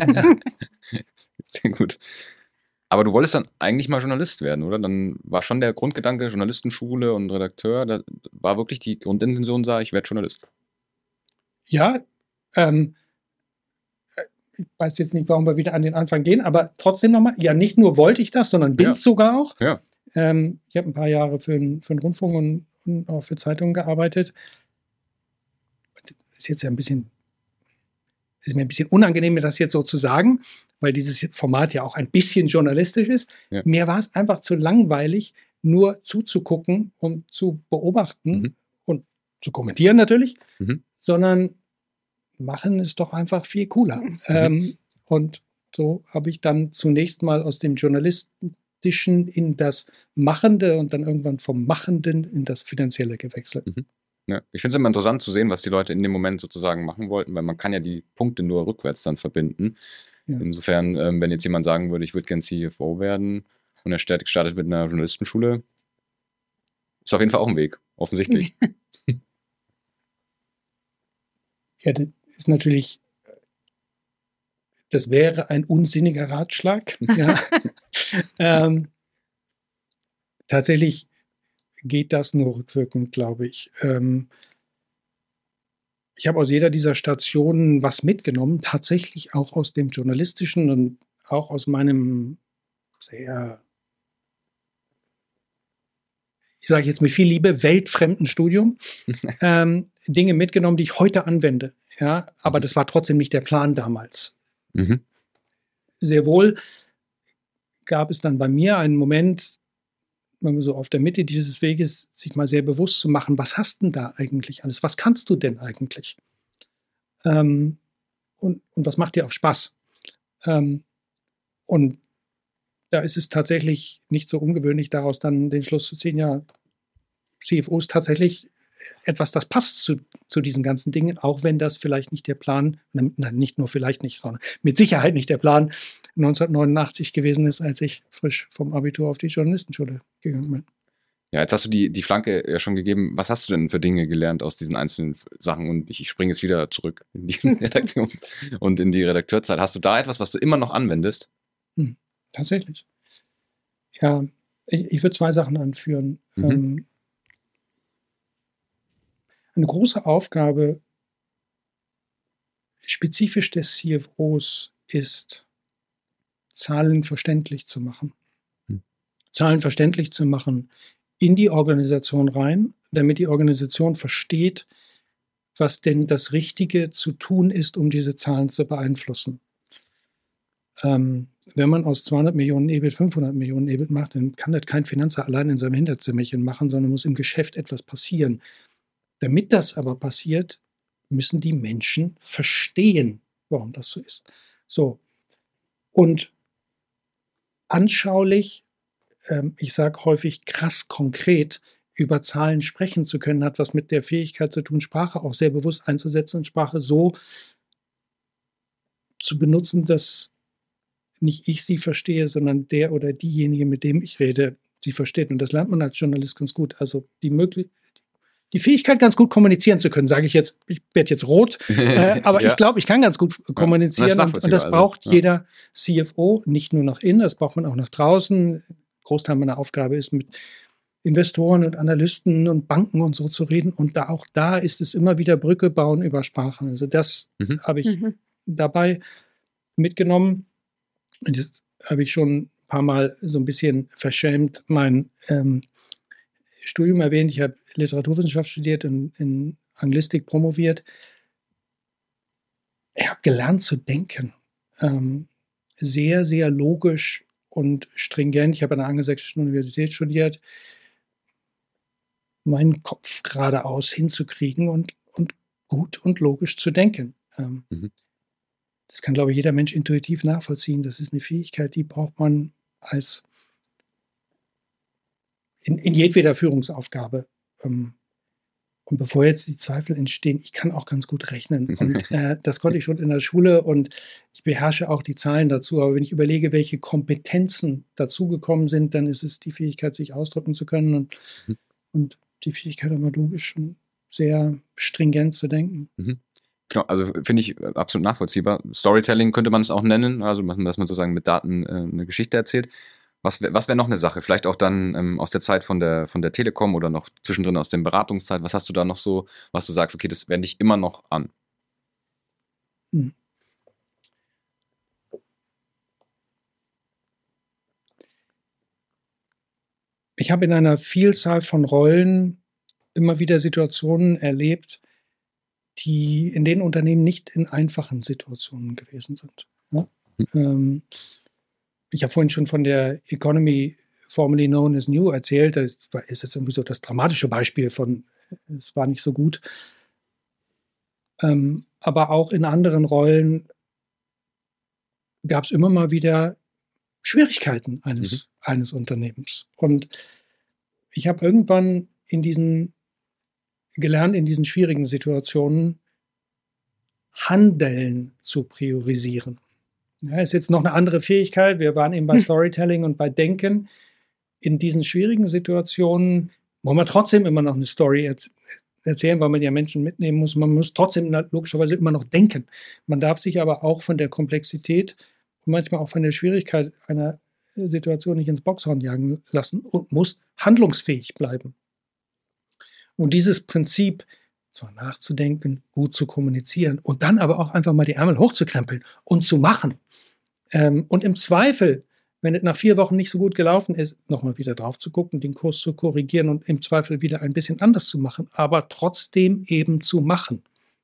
S1: Sehr gut. Aber du wolltest dann eigentlich mal Journalist werden, oder? Dann war schon der Grundgedanke, Journalistenschule und Redakteur, da war wirklich die Grundintention, sah ich werde Journalist.
S3: Ja, ähm, ich weiß jetzt nicht, warum wir wieder an den Anfang gehen, aber trotzdem nochmal, ja, nicht nur wollte ich das, sondern bin es ja. sogar auch.
S1: Ja.
S3: Ähm, ich habe ein paar Jahre für, für den Rundfunk und, und auch für Zeitungen gearbeitet. Ist jetzt ja ein bisschen, ist mir ein bisschen unangenehm, das jetzt so zu sagen, weil dieses Format ja auch ein bisschen journalistisch ist.
S1: Ja.
S3: Mir war es einfach zu langweilig, nur zuzugucken und zu beobachten
S1: Mhm.
S3: und zu kommentieren natürlich,
S1: Mhm.
S3: sondern machen ist doch einfach viel cooler.
S1: Mhm.
S3: Ähm, und so habe ich dann zunächst mal aus dem Journalistischen in das Machende und dann irgendwann vom Machenden in das Finanzielle gewechselt.
S1: Mhm. Ja. Ich finde es immer interessant zu sehen, was die Leute in dem Moment sozusagen machen wollten, weil man kann ja die Punkte nur rückwärts dann verbinden.
S3: Ja.
S1: Insofern, ähm, wenn jetzt jemand sagen würde, ich würde gerne C F O werden und er startet mit einer Journalistenschule, ist auf jeden Fall auch ein Weg, offensichtlich.
S3: Ja, das ist natürlich, das wäre ein unsinniger Ratschlag. Ja. ähm, tatsächlich geht das nur rückwirkend, glaube ich. Ähm, ich habe aus jeder dieser Stationen was mitgenommen, tatsächlich auch aus dem Journalistischen und auch aus meinem sehr, ich sage jetzt mit viel Liebe, weltfremden Studium, ähm, Dinge mitgenommen, die ich heute anwende. Ja, aber das war trotzdem nicht der Plan damals.
S1: Mhm.
S3: Sehr wohl gab es dann bei mir einen Moment, wenn man so auf der Mitte dieses Weges sich mal sehr bewusst zu machen, was hast denn da eigentlich alles? Was kannst du denn eigentlich? Ähm, und, und was macht dir auch Spaß? Ähm, und da ist es tatsächlich nicht so ungewöhnlich, daraus dann den Schluss zu ziehen, ja, C F O ist tatsächlich etwas, das passt zu, zu diesen ganzen Dingen, auch wenn das vielleicht nicht der Plan, nein, nicht nur vielleicht nicht, sondern mit Sicherheit nicht der Plan neunzehnhundertneunundachtzig gewesen ist, als ich frisch vom Abitur auf die Journalistenschule gegangen bin.
S1: Ja, jetzt hast du die, die Flanke ja schon gegeben. Was hast du denn für Dinge gelernt aus diesen einzelnen Sachen? Und ich, ich springe jetzt wieder zurück in die Redaktion und in die Redakteurzeit. Hast du da etwas, was du immer noch anwendest?
S3: Hm, tatsächlich. Ja, ich, ich würde zwei Sachen anführen.
S1: Mhm.
S3: Ähm, eine große Aufgabe spezifisch des C F Os ist, Zahlen verständlich zu machen.
S1: Hm.
S3: Zahlen verständlich zu machen in die Organisation rein, damit die Organisation versteht, was denn das Richtige zu tun ist, um diese Zahlen zu beeinflussen. Ähm, wenn man aus zweihundert Millionen E B I T fünfhundert Millionen E B I T macht, dann kann das kein Finanzer allein in seinem Hinterzimmerchen machen, sondern muss im Geschäft etwas passieren. Damit das aber passiert, müssen die Menschen verstehen, warum das so ist. So. Und anschaulich, ähm, ich sage häufig krass konkret, über Zahlen sprechen zu können, hat was mit der Fähigkeit zu tun, Sprache auch sehr bewusst einzusetzen und Sprache so zu benutzen, dass nicht ich sie verstehe, sondern der oder diejenige, mit dem ich rede, sie versteht. Und das lernt man als Journalist ganz gut. Also die Möglichkeit, die Fähigkeit, ganz gut kommunizieren zu können, sage ich jetzt, ich werde jetzt rot, äh, aber ja. ich glaube, ich kann ganz gut kommunizieren.
S1: Ja,
S3: und, und das braucht
S1: also, ja.
S3: jeder C F O, nicht nur nach innen, das braucht man auch nach draußen. Großteil meiner Aufgabe ist, mit Investoren und Analysten und Banken und so zu reden. Und da auch da ist es immer wieder Brücke bauen über Sprachen. Also das
S1: mhm.
S3: habe ich
S4: Mhm.
S3: dabei mitgenommen. Und das habe ich schon ein paar Mal so ein bisschen verschämt mein ähm, Studium erwähnt. Ich habe Literaturwissenschaft studiert und in Anglistik promoviert. Ich habe gelernt zu denken. Ähm, sehr, sehr logisch und stringent. Ich habe an der Angelsächsischen Universität studiert. Meinen Kopf geradeaus hinzukriegen und, und gut und logisch zu denken. Ähm,
S1: mhm.
S3: Das kann, glaube ich, jeder Mensch intuitiv nachvollziehen. Das ist eine Fähigkeit, die braucht man als in, in jedweder Führungsaufgabe. Und bevor jetzt die Zweifel entstehen, ich kann auch ganz gut rechnen. Und äh, das konnte ich schon in der Schule und ich beherrsche auch die Zahlen dazu. Aber wenn ich überlege, welche Kompetenzen dazugekommen sind, dann ist es die Fähigkeit, sich ausdrücken zu können und, mhm. und die Fähigkeit, aber logisch und sehr stringent zu denken.
S1: Mhm. Genau, also finde ich absolut nachvollziehbar. Storytelling könnte man es auch nennen, also dass man sozusagen mit Daten äh, eine Geschichte erzählt. Was, was wäre noch eine Sache? Vielleicht auch dann ähm, aus der Zeit von der, von der Telekom oder noch zwischendrin aus der Beratungszeit. Was hast du da noch so, was du sagst, okay, das wende ich immer noch an?
S3: Hm. Ich habe in einer Vielzahl von Rollen immer wieder Situationen erlebt, die in den Unternehmen nicht in einfachen Situationen gewesen sind. Ja? Mhm. Ähm, ich habe vorhin schon von der Economy formerly known as New erzählt. Das ist jetzt irgendwie so das dramatische Beispiel von, es war nicht so gut. Ähm, aber auch in anderen Rollen gab es immer mal wieder Schwierigkeiten eines, mhm. eines Unternehmens. Und ich habe irgendwann in diesen gelernt, in diesen schwierigen Situationen Handeln zu priorisieren. Ja, ist jetzt noch eine andere Fähigkeit. Wir waren eben bei Storytelling und bei Denken. In diesen schwierigen Situationen wollen wir trotzdem immer noch eine Story erz- erzählen, weil man ja Menschen mitnehmen muss. Man muss trotzdem logischerweise immer noch denken. Man darf sich aber auch von der Komplexität und manchmal auch von der Schwierigkeit einer Situation nicht ins Boxhorn jagen lassen und muss handlungsfähig bleiben. Und dieses Prinzip, zwar nachzudenken, gut zu kommunizieren und dann aber auch einfach mal die Ärmel hochzukrempeln und zu machen. Ähm, und im Zweifel, wenn es nach vier Wochen nicht so gut gelaufen ist, nochmal wieder drauf zu gucken, den Kurs zu korrigieren und im Zweifel wieder ein bisschen anders zu machen, aber trotzdem eben zu machen.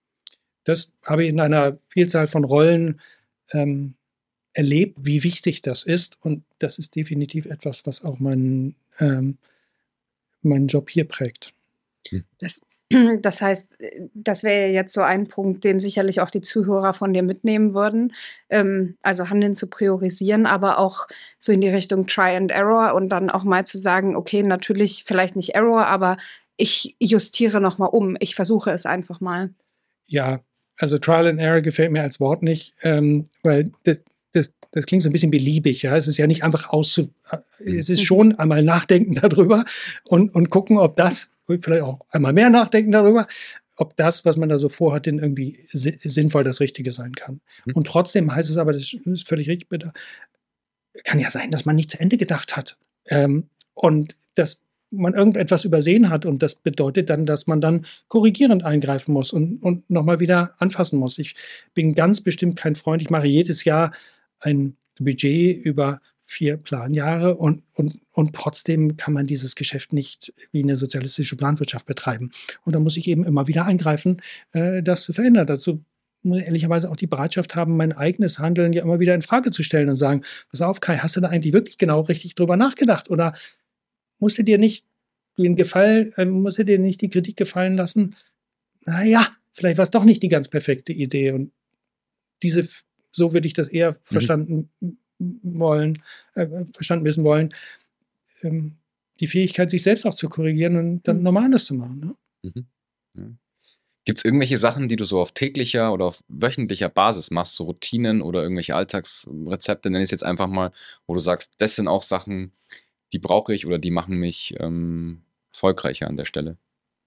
S3: Das habe ich in einer Vielzahl von Rollen ähm, erlebt, wie wichtig das ist. Und das ist definitiv etwas, was auch meinen, ähm, meinen Job hier prägt.
S4: Das, das heißt, das wäre jetzt so ein Punkt, den sicherlich auch die Zuhörer von dir mitnehmen würden. Ähm, also Handeln zu priorisieren, aber auch so in die Richtung Try and Error und dann auch mal zu sagen, okay, natürlich vielleicht nicht Error, aber ich justiere nochmal um. Ich versuche es einfach mal.
S3: Ja, also Trial and Error gefällt mir als Wort nicht, ähm, weil das, das, das klingt so ein bisschen beliebig. Ja? Es ist ja nicht einfach auszu... Es ist schon einmal nachdenken darüber und, und gucken, ob das, vielleicht auch einmal mehr nachdenken darüber, ob das, was man da so vorhat, denn irgendwie si- sinnvoll das Richtige sein kann. Mhm. Und trotzdem heißt es aber, das ist völlig richtig, bitte, kann ja sein, dass man nicht zu Ende gedacht hat. Ähm, und dass man irgendetwas übersehen hat und das bedeutet dann, dass man dann korrigierend eingreifen muss und, und nochmal wieder anfassen muss. Ich bin ganz bestimmt kein Freund. Ich mache jedes Jahr ein Budget über vier Planjahre und, und, und trotzdem kann man dieses Geschäft nicht wie eine sozialistische Planwirtschaft betreiben. Und da muss ich eben immer wieder eingreifen, äh, das zu verändern. Dazu muss ich ehrlicherweise auch die Bereitschaft haben, mein eigenes Handeln ja immer wieder in Frage zu stellen und sagen, pass auf, Kai, hast du da eigentlich wirklich genau richtig drüber nachgedacht? Oder musst du dir nicht den Gefallen, äh, musst du dir nicht die Kritik gefallen lassen? Naja, vielleicht war es doch nicht die ganz perfekte Idee. Und diese, so würde ich das eher mhm. verstanden wollen, äh, verstanden wissen wollen, ähm, die Fähigkeit, sich selbst auch zu korrigieren und dann mhm. nochmal anders zu machen. Ne?
S1: Mhm. Ja. Gibt es irgendwelche Sachen, die du so auf täglicher oder auf wöchentlicher Basis machst, so Routinen oder irgendwelche Alltagsrezepte, nenne ich es jetzt einfach mal, wo du sagst, das sind auch Sachen, die brauche ich oder die machen mich ähm, erfolgreicher an der Stelle?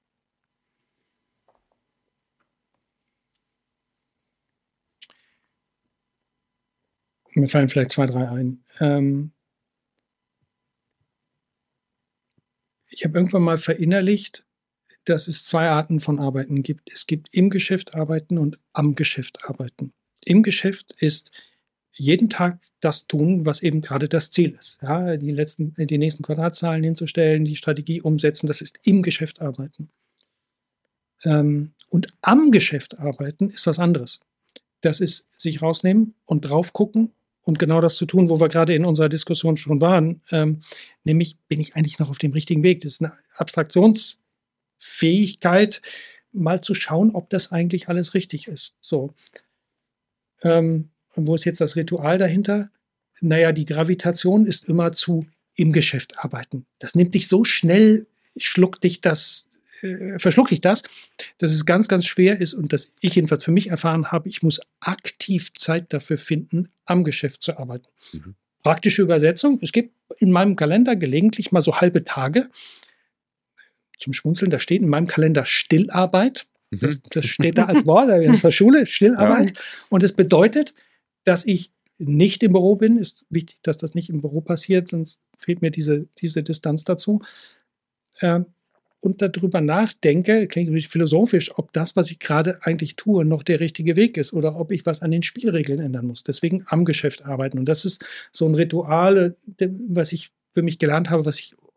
S3: Mir fallen vielleicht zwei, drei ein. Ähm ich habe irgendwann mal verinnerlicht, dass es zwei Arten von Arbeiten gibt. Es gibt im Geschäft arbeiten und am Geschäft arbeiten. Im Geschäft ist jeden Tag das tun, was eben gerade das Ziel ist. Ja, die, letzten, die nächsten Quartalszahlen hinzustellen, die Strategie umsetzen, das ist im Geschäft arbeiten. Ähm, und am Geschäft arbeiten ist was anderes. Das ist sich rausnehmen und drauf gucken und genau das zu tun, wo wir gerade in unserer Diskussion schon waren. Ähm, nämlich, bin ich eigentlich noch auf dem richtigen Weg? Das ist eine Abstraktionsfähigkeit, mal zu schauen, ob das eigentlich alles richtig ist. So. Ähm, und wo ist jetzt das Ritual dahinter? Naja, die Gravitation ist immer zu im Geschäft arbeiten. Das nimmt dich so schnell, schluckt dich das, äh, verschluckt dich das, dass es ganz, ganz schwer ist und dass ich jedenfalls für mich erfahren habe, ich muss aktiv Zeit dafür finden, am Geschäft zu arbeiten. Mhm. Praktische Übersetzung, es gibt in meinem Kalender gelegentlich mal so halbe Tage zum Schmunzeln, da steht in meinem Kalender Stillarbeit. Mhm. Das, das steht da als Wort in der Schule, Stillarbeit. Ja. Und es bedeutet, dass ich nicht im Büro bin. Ist wichtig, dass das nicht im Büro passiert, sonst fehlt mir diese, diese Distanz dazu. Ähm, und darüber nachdenke, klingt ein bisschen philosophisch, ob das, was ich gerade eigentlich tue, noch der richtige Weg ist oder ob ich was an den Spielregeln ändern muss. Deswegen am Geschäft arbeiten. Und das ist so ein Ritual, was ich für mich gelernt habe, was ich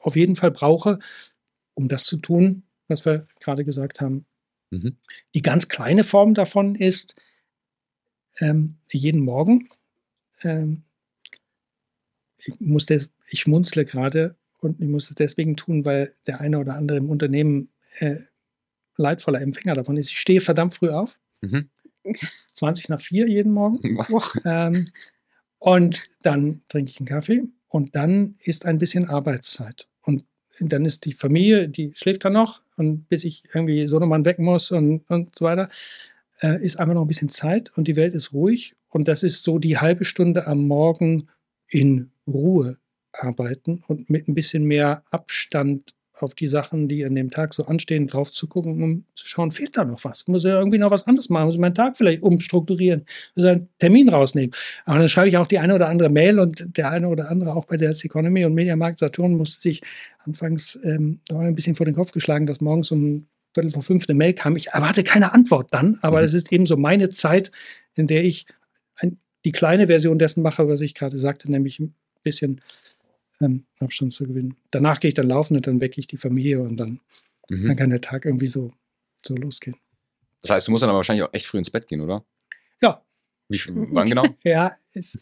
S3: auf jeden Fall brauche, um das zu tun, was wir gerade gesagt haben.
S1: Mhm.
S3: Die ganz kleine Form davon ist, ähm, jeden Morgen, ähm, ich, muss des, ich schmunzle gerade und ich muss es deswegen tun, weil der eine oder andere im Unternehmen äh, leidvoller Empfänger davon ist. Ich stehe verdammt früh auf,
S1: Mhm.
S3: zwanzig nach vier jeden Morgen. ähm, und dann trinke ich einen Kaffee und dann ist ein bisschen Arbeitszeit. Und dann ist die Familie, die schläft dann noch und bis ich irgendwie Sohnemann wecken muss und, und so weiter, äh, ist einfach noch ein bisschen Zeit und die Welt ist ruhig. Und das ist so die halbe Stunde am Morgen in Ruhe arbeiten und mit ein bisschen mehr Abstand auf die Sachen, die an dem Tag so anstehen, drauf zu gucken, um zu schauen, fehlt da noch was? Muss ich irgendwie noch was anderes machen? Muss ich meinen Tag vielleicht umstrukturieren? Muss ich einen Termin rausnehmen? Aber dann schreibe ich auch die eine oder andere Mail und der eine oder andere auch bei der Economy und Mediamarkt Saturn musste sich anfangs ähm, ein bisschen vor den Kopf geschlagen, dass morgens um Viertel vor fünf eine Mail kam. Ich erwarte keine Antwort dann, aber mhm. das ist eben so meine Zeit, in der ich ein, die kleine Version dessen mache, was ich gerade sagte, nämlich ein bisschen ähm, Abstand zu gewinnen. Danach gehe ich dann laufen und dann wecke ich die Familie und dann, mhm. dann kann der Tag irgendwie so, so losgehen.
S1: Das heißt, du musst dann aber wahrscheinlich auch echt früh ins Bett gehen, oder?
S3: Ja.
S1: Wie, wann genau?
S3: ja, ist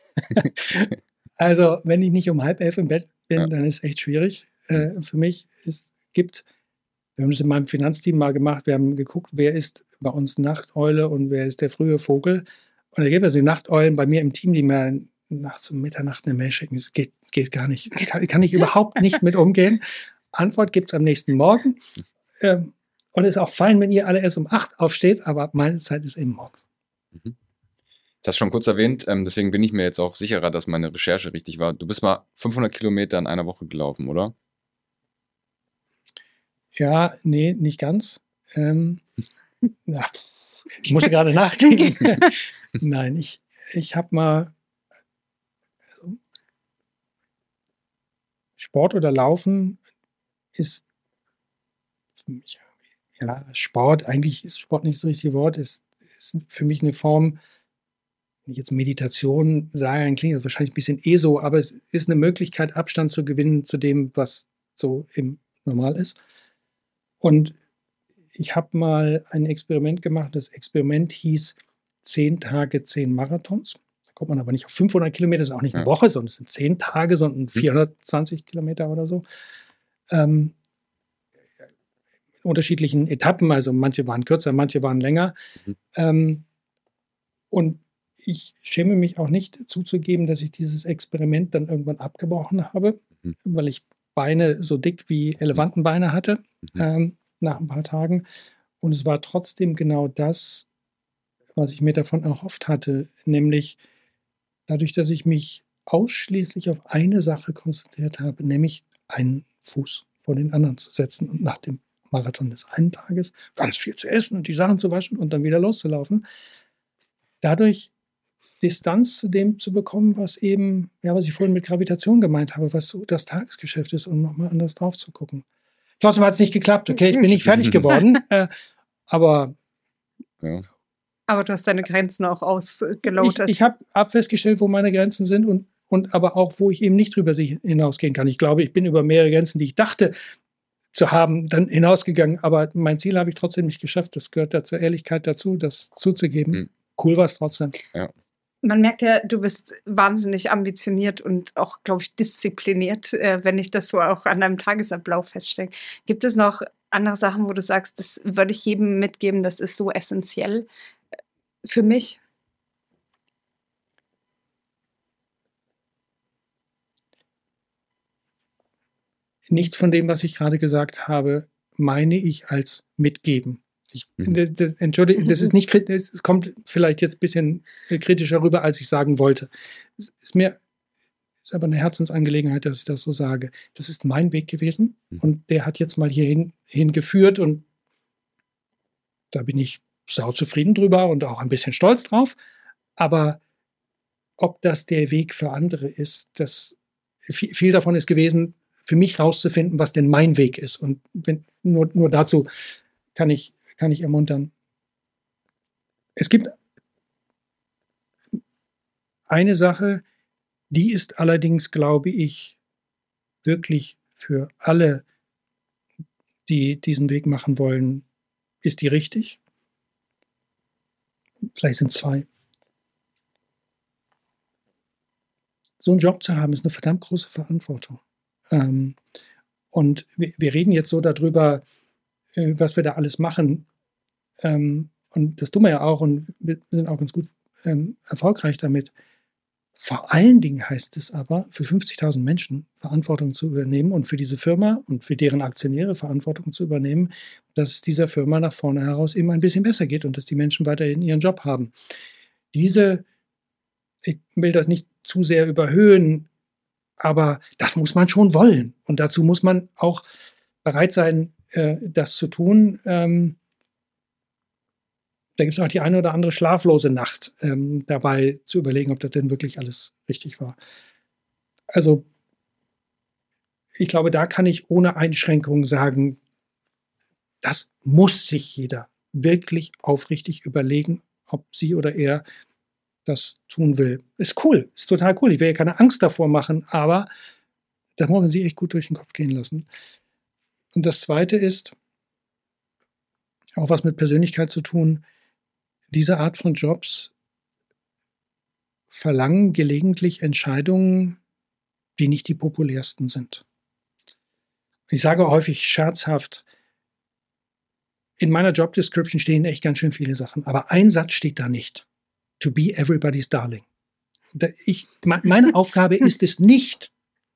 S3: also wenn ich nicht um halb elf im Bett bin, ja. dann ist es echt schwierig. Äh, für mich. Es gibt, wir haben das in meinem Finanzteam mal gemacht, wir haben geguckt, wer ist bei uns Nachteule und wer ist der frühe Vogel. Und da gibt es die Nachteulen bei mir im Team, die mir nachts um Mitternacht eine Mail schicken. Das geht, geht gar nicht. Kann, kann ich überhaupt nicht mit umgehen. Antwort gibt es am nächsten Morgen. Ähm, und es ist auch fein, wenn ihr alle erst um acht aufsteht, aber meine Zeit ist eben morgens.
S1: Mhm. Das hast du schon kurz erwähnt, ähm, deswegen bin ich mir jetzt auch sicherer, dass meine Recherche richtig war. Du bist mal fünfhundert Kilometer in einer Woche gelaufen, oder?
S3: Ja, nee, nicht ganz. Ähm, ja, ich musste gerade nachdenken. Nein, ich, ich habe mal also, Sport oder Laufen ist für mich, ja, Sport, eigentlich ist Sport nicht das richtige Wort, ist, ist für mich eine Form, wenn ich jetzt Meditation sage, dann klingt das wahrscheinlich ein bisschen eh so, aber es ist eine Möglichkeit, Abstand zu gewinnen zu dem, was so im Normal ist. Und ich habe mal ein Experiment gemacht. Das Experiment hieß zehn Tage, zehn Marathons. Da kommt man aber nicht auf fünfhundert Kilometer, das ist auch nicht eine ja. Woche, sondern es sind zehn Tage, sondern vierhundertzwanzig Kilometer oder so. Ähm, in unterschiedlichen Etappen, also manche waren kürzer, manche waren länger. Mhm. Ähm, und ich schäme mich auch nicht zuzugeben, dass ich dieses Experiment dann irgendwann abgebrochen habe, mhm. weil ich Beine so dick wie Elefantenbeine hatte. Mhm. Ähm, nach ein paar Tagen. Und es war trotzdem genau das, was ich mir davon erhofft hatte, nämlich dadurch, dass ich mich ausschließlich auf eine Sache konzentriert habe, nämlich einen Fuß vor den anderen zu setzen und nach dem Marathon des einen Tages ganz viel zu essen und die Sachen zu waschen und dann wieder loszulaufen. Dadurch Distanz zu dem zu bekommen, was eben, ja, was ich vorhin mit Gravitation gemeint habe, was so das Tagesgeschäft ist, um nochmal anders drauf zu gucken. Trotzdem hat es nicht geklappt, okay? Ich bin nicht fertig geworden, äh, aber...
S1: Ja.
S4: Aber du hast deine Grenzen auch ausgelotet.
S3: Ich, ich habe hab festgestellt, wo meine Grenzen sind und, und aber auch, wo ich eben nicht drüber hinausgehen kann. Ich glaube, ich bin über mehrere Grenzen, die ich dachte zu haben, dann hinausgegangen, aber mein Ziel habe ich trotzdem nicht geschafft. Das gehört da zur Ehrlichkeit dazu, das zuzugeben. Hm. Cool war es trotzdem.
S1: Ja.
S4: Man merkt ja, du bist wahnsinnig ambitioniert und auch, glaube ich, diszipliniert, äh, wenn ich das so auch an deinem Tagesablauf feststelle. Gibt es noch andere Sachen, wo du sagst, das würde ich jedem mitgeben, das ist so essentiell für mich?
S3: Nichts von dem, was ich gerade gesagt habe, meine ich als mitgeben. Ich, das, das, Entschuldigung, das ist nicht kritisch, es kommt vielleicht jetzt ein bisschen kritischer rüber, als ich sagen wollte. Es ist mir ist aber eine Herzensangelegenheit, dass ich das so sage. Das ist mein Weg gewesen und der hat jetzt mal hierhin hingeführt und da bin ich sauzufrieden drüber und auch ein bisschen stolz drauf. Aber ob das der Weg für andere ist, das viel, viel davon ist gewesen, für mich rauszufinden, was denn mein Weg ist. Und wenn, nur, nur dazu kann ich kann ich ermuntern. Es gibt eine Sache, die ist allerdings, glaube ich, wirklich für alle, die diesen Weg machen wollen, ist die richtig? Vielleicht sind zwei. So einen Job zu haben, ist eine verdammt große Verantwortung. Ähm, und wir, wir reden jetzt so darüber, äh, was wir da alles machen. Ähm, und das tun wir ja auch und wir sind auch ganz gut ähm, erfolgreich damit. Vor allen Dingen heißt es aber, für fünfzigtausend Menschen Verantwortung zu übernehmen und für diese Firma und für deren Aktionäre Verantwortung zu übernehmen, dass es dieser Firma nach vorne heraus immer ein bisschen besser geht und dass die Menschen weiterhin ihren Job haben. Diese, ich will das nicht zu sehr überhöhen, aber das muss man schon wollen. Und dazu muss man auch bereit sein, äh, das zu tun. Ähm, Da gibt es auch die eine oder andere schlaflose Nacht, ähm, dabei zu überlegen, ob das denn wirklich alles richtig war. Also ich glaube, da kann ich ohne Einschränkung sagen, das muss sich jeder wirklich aufrichtig überlegen, ob sie oder er das tun will. Ist cool, ist total cool. Ich will ja keine Angst davor machen, aber da muss man sich echt gut durch den Kopf gehen lassen. Und das Zweite ist, auch was mit Persönlichkeit zu tun, diese Art von Jobs verlangen gelegentlich Entscheidungen, die nicht die populärsten sind. Ich sage häufig scherzhaft, in meiner Job Description stehen echt ganz schön viele Sachen, aber ein Satz steht da nicht. To be everybody's darling. Ich, meine Aufgabe ist es nicht,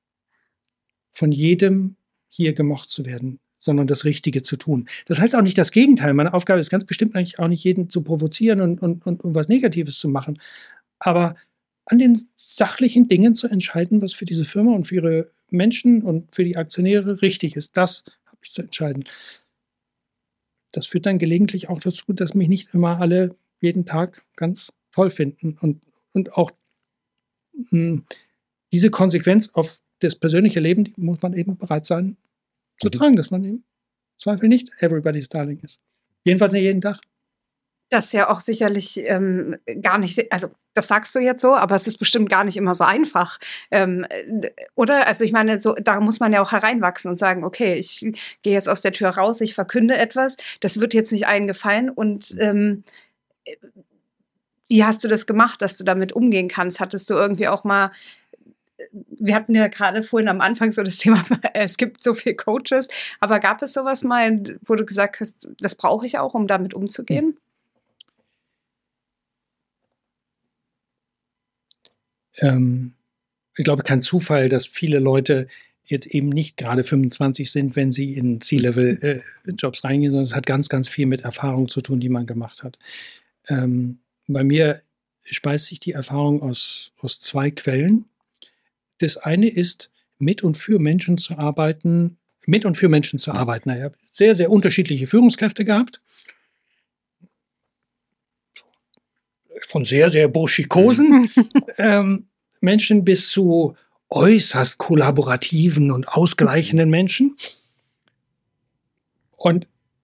S3: von jedem hier gemocht zu werden, sondern das Richtige zu tun. Das heißt auch nicht das Gegenteil. Meine Aufgabe ist ganz bestimmt eigentlich auch nicht, jeden zu provozieren und, und, und, und was Negatives zu machen. Aber an den sachlichen Dingen zu entscheiden, was für diese Firma und für ihre Menschen und für die Aktionäre richtig ist. Das habe ich zu entscheiden. Das führt dann gelegentlich auch dazu, dass mich nicht immer alle jeden Tag ganz toll finden. Und, und auch mh, diese Konsequenz auf das persönliche Leben, die muss man eben bereit sein zu tragen, dass man im Zweifel nicht everybody's darling ist. Jedenfalls nicht jeden Tag.
S4: Das ist ja auch sicherlich ähm, gar nicht, also das sagst du jetzt so, aber es ist bestimmt gar nicht immer so einfach. Ähm, oder? Also ich meine, so, da muss man ja auch hereinwachsen und sagen, okay, ich gehe jetzt aus der Tür raus, ich verkünde etwas, das wird jetzt nicht allen gefallen. Und ähm, wie hast du das gemacht, dass du damit umgehen kannst? Hattest du irgendwie auch mal, wir hatten ja gerade vorhin am Anfang so das Thema, es gibt so viele Coaches, aber gab es sowas mal, wo du gesagt hast, das brauche ich auch, um damit umzugehen?
S3: Ähm, ich glaube, kein Zufall, dass viele Leute jetzt eben nicht gerade fünfundzwanzig sind, wenn sie in C-Level-Jobs äh, reingehen, sondern es hat ganz, ganz viel mit Erfahrung zu tun, die man gemacht hat. Ähm, bei mir speist sich die Erfahrung aus, aus zwei Quellen. Das eine ist, mit und für Menschen zu arbeiten, mit und für Menschen zu arbeiten. Ich habe sehr, sehr unterschiedliche Führungskräfte gehabt. Von sehr, sehr burschikosen ähm, Menschen bis zu äußerst kollaborativen und ausgleichenden Menschen. Und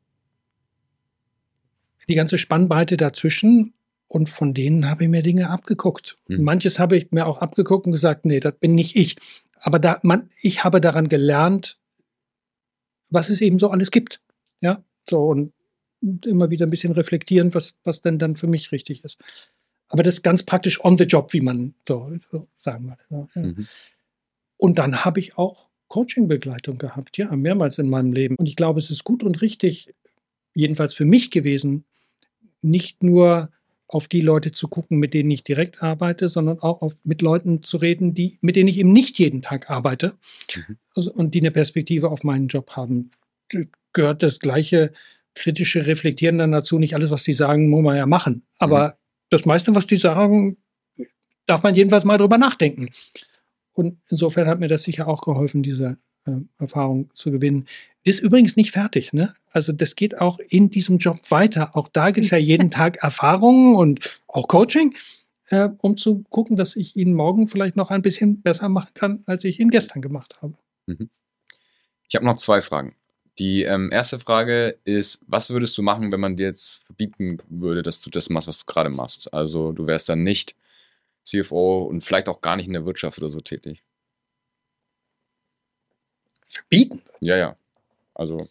S3: die ganze Spannbreite dazwischen, und von denen habe ich mir Dinge abgeguckt. Mhm. Manches habe ich mir auch abgeguckt und gesagt, nee, das bin nicht ich. Aber da, man, ich habe daran gelernt, was es eben so alles gibt. Ja, so, und immer wieder ein bisschen reflektieren, was, was denn dann für mich richtig ist. Aber das ist ganz praktisch on the job, wie man so, so sagen will. Ja. Mhm. Und dann habe ich auch Coaching-Begleitung gehabt, ja, mehrmals in meinem Leben. Und ich glaube, es ist gut und richtig, jedenfalls für mich gewesen, nicht nur auf die Leute zu gucken, mit denen ich direkt arbeite, sondern auch auf, mit Leuten zu reden, die, mit denen ich eben nicht jeden Tag arbeite, mhm. also, und die eine Perspektive auf meinen Job haben. Gehört das gleiche kritische Reflektieren dann dazu. Nicht alles, was die sagen, muss man ja machen. Aber mhm. das meiste, was die sagen, darf man jedenfalls mal drüber nachdenken. Und insofern hat mir das sicher auch geholfen, diese äh, Erfahrung zu gewinnen. Ist übrigens nicht fertig, ne? Also das geht auch in diesem Job weiter. Auch da gibt es ja jeden Tag Erfahrungen und auch Coaching, äh, um zu gucken, dass ich ihn morgen vielleicht noch ein bisschen besser machen kann, als ich ihn gestern gemacht habe.
S1: Mhm. Ich habe noch zwei Fragen. Die ähm, erste Frage ist, was würdest du machen, wenn man dir jetzt verbieten würde, dass du das machst, was du gerade machst? Also du wärst dann nicht C F O und vielleicht auch gar nicht in der Wirtschaft oder so tätig.
S3: Verbieten?
S1: Ja, ja. Also.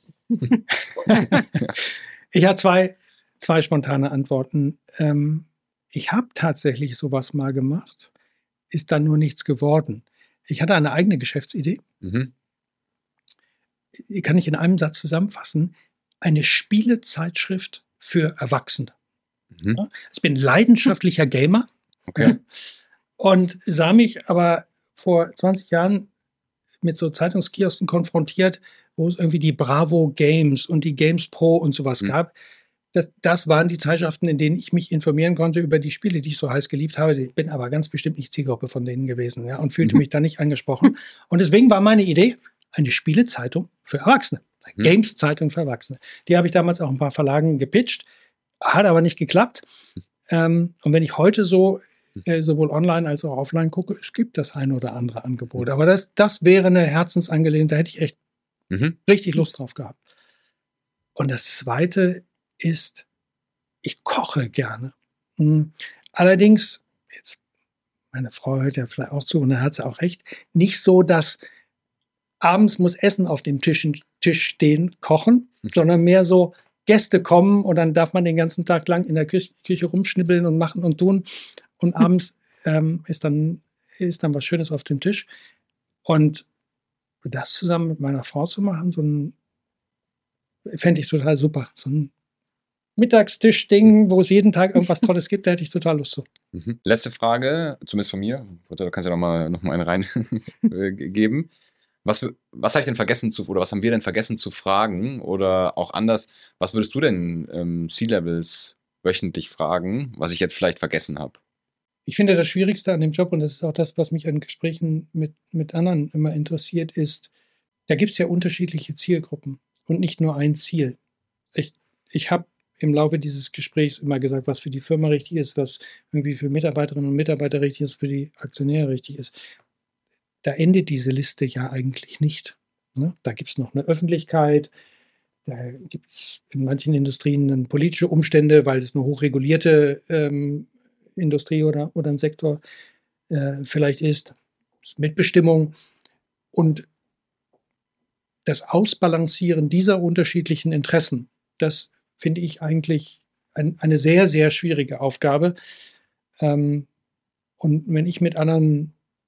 S3: Ich habe zwei, zwei spontane Antworten. Ähm, ich habe tatsächlich sowas mal gemacht, ist dann nur nichts geworden. Ich hatte eine eigene Geschäftsidee.
S1: Mhm.
S3: Die kann ich in einem Satz zusammenfassen. Eine Spielezeitschrift für Erwachsene.
S1: Mhm.
S3: Ja, ich bin leidenschaftlicher Gamer.
S1: Okay.
S3: Und sah mich aber vor zwanzig Jahren mit so Zeitungskiosken konfrontiert, wo es irgendwie die Bravo Games und die Games Pro und sowas mhm. gab. Das, das waren die Zeitschriften, in denen ich mich informieren konnte über die Spiele, die ich so heiß geliebt habe. Ich bin aber ganz bestimmt nicht Zielgruppe von denen gewesen, ja, und fühlte mhm. mich da nicht angesprochen. Und deswegen war meine Idee, eine Spielezeitung für Erwachsene. Eine mhm. Games-Zeitung für Erwachsene. Die habe ich damals auch ein paar Verlagen gepitcht, hat aber nicht geklappt. Ähm, und wenn ich heute so äh, sowohl online als auch offline gucke, es gibt das eine oder andere Angebot. Aber das, das wäre eine Herzensangelegenheit, da hätte ich echt mhm. richtig Lust drauf gehabt. Und das Zweite ist, ich koche gerne. Hm. Allerdings, jetzt, meine Frau hört ja vielleicht auch zu und da hat sie auch recht, nicht so, dass abends muss Essen auf dem Tisch, Tisch stehen, kochen, mhm. sondern mehr so, Gäste kommen und dann darf man den ganzen Tag lang in der Küche, Küche rumschnibbeln und machen und tun. Und abends ähm, ist, dann, ist dann was Schönes auf dem Tisch. Und das zusammen mit meiner Frau zu machen, so ein fände ich total super. So ein Mittagstisch-Ding, wo es jeden Tag irgendwas Tolles gibt, da hätte ich total Lust zu.
S1: Mhm. Letzte Frage, zumindest von mir. Du kannst ja noch mal, noch mal eine reingeben. Was, was habe ich denn vergessen zu, oder was haben wir denn vergessen zu fragen? Oder auch anders, was würdest du denn ähm, C-Levels wöchentlich fragen, was ich jetzt vielleicht vergessen habe?
S3: Ich finde, das Schwierigste an dem Job, und das ist auch das, was mich an Gesprächen mit, mit anderen immer interessiert, ist, da gibt es ja unterschiedliche Zielgruppen und nicht nur ein Ziel. Ich, ich habe im Laufe dieses Gesprächs immer gesagt, was für die Firma richtig ist, was irgendwie für Mitarbeiterinnen und Mitarbeiter richtig ist, für die Aktionäre richtig ist. Da endet diese Liste ja eigentlich nicht. Ne? Da gibt es noch eine Öffentlichkeit, da gibt es in manchen Industrien dann politische Umstände, weil es eine hochregulierte ähm, Industrie oder, oder ein Sektor äh, vielleicht ist, Mitbestimmung. Und das Ausbalancieren dieser unterschiedlichen Interessen, das finde ich eigentlich ein, eine sehr, sehr schwierige Aufgabe. Ähm, und wenn ich mit anderen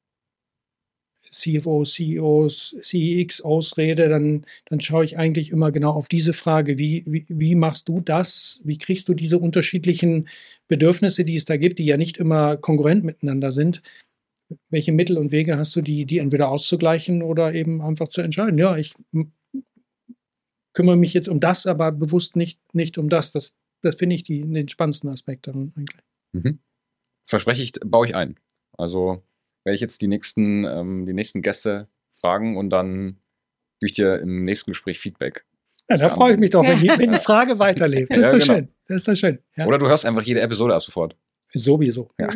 S3: C F Os, C E Os, C E X ausrede, dann, dann schaue ich eigentlich immer genau auf diese Frage, wie, wie, wie machst du das? Wie kriegst du diese unterschiedlichen Bedürfnisse, die es da gibt, die ja nicht immer konkurrent miteinander sind? Welche Mittel und Wege hast du, die, die entweder auszugleichen oder eben einfach zu entscheiden? Ja, ich m- kümmere mich jetzt um das, aber bewusst nicht, nicht um das. Das, das finde ich die, den spannendsten Aspekt daran eigentlich.
S1: Mhm. Verspreche ich, baue ich ein. Also werde ich jetzt die nächsten, ähm, die nächsten Gäste fragen und dann gebe ich dir im nächsten Gespräch Feedback.
S3: Ja, da freue ich mich doch, wenn die, wenn die Frage weiterlebt. Das ist
S1: ja,
S3: doch
S1: genau.
S3: schön. Das ist doch schön. Ja.
S1: Oder du hörst einfach jede Episode ab sofort.
S3: Sowieso.
S1: Ja.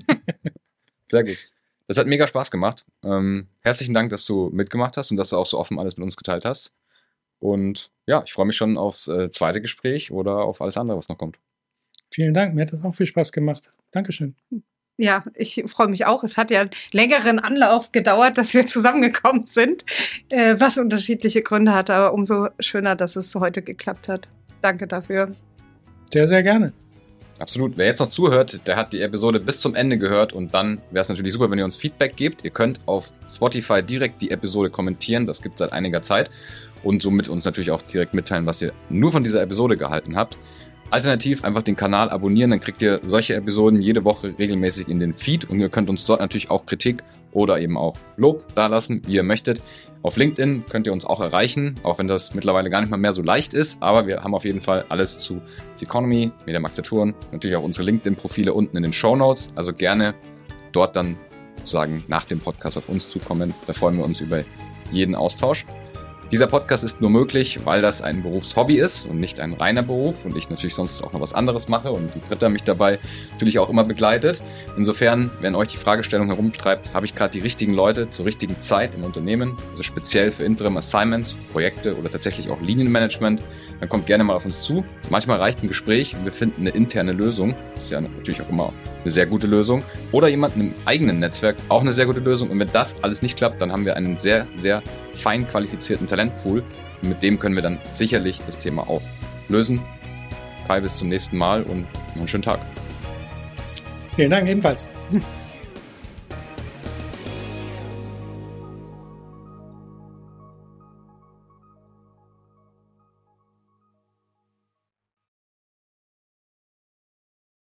S1: Sehr gut. Das hat mega Spaß gemacht. Ähm, herzlichen Dank, dass du mitgemacht hast und dass du auch so offen alles mit uns geteilt hast. Und ja, ich freue mich schon aufs äh, zweite Gespräch oder auf alles andere, was noch kommt.
S3: Vielen Dank. Mir hat das auch viel Spaß gemacht. Dankeschön.
S4: Ja, ich freue mich auch. Es hat ja einen längeren Anlauf gedauert, dass wir zusammengekommen sind, äh, was unterschiedliche Gründe hatte. Aber umso schöner, dass es heute geklappt hat. Danke dafür.
S3: Sehr, sehr gerne.
S1: Absolut. Wer jetzt noch zuhört, der hat die Episode bis zum Ende gehört und dann wäre es natürlich super, wenn ihr uns Feedback gebt. Ihr könnt auf Spotify direkt die Episode kommentieren. Das gibt es seit einiger Zeit und somit uns natürlich auch direkt mitteilen, was ihr nur von dieser Episode gehalten habt. Alternativ einfach den Kanal abonnieren, dann kriegt ihr solche Episoden jede Woche regelmäßig in den Feed und ihr könnt uns dort natürlich auch Kritik oder eben auch Lob dalassen, wie ihr möchtet. Auf LinkedIn könnt ihr uns auch erreichen, auch wenn das mittlerweile gar nicht mal mehr so leicht ist, aber wir haben auf jeden Fall alles zu Seconomy, Mediamarkt Saturn, natürlich auch unsere LinkedIn-Profile unten in den Shownotes, also gerne dort dann sozusagen nach dem Podcast auf uns zukommen, da freuen wir uns über jeden Austausch. Dieser Podcast ist nur möglich, weil das ein Berufshobby ist und nicht ein reiner Beruf und ich natürlich sonst auch noch was anderes mache und die Britta mich dabei natürlich auch immer begleitet. Insofern, wenn euch die Fragestellung herumtreibt, habe ich gerade die richtigen Leute zur richtigen Zeit im Unternehmen, also speziell für Interim Assignments, Projekte oder tatsächlich auch Linienmanagement, dann kommt gerne mal auf uns zu. Manchmal reicht ein Gespräch und wir finden eine interne Lösung. Das ist ja natürlich auch immer eine sehr gute Lösung. Oder jemanden im eigenen Netzwerk, auch eine sehr gute Lösung. Und wenn das alles nicht klappt, dann haben wir einen sehr, sehr fein qualifizierten Talentpool. Und mit dem können wir dann sicherlich das Thema auch lösen. Kai, bis zum nächsten Mal und noch einen schönen Tag.
S3: Vielen Dank ebenfalls.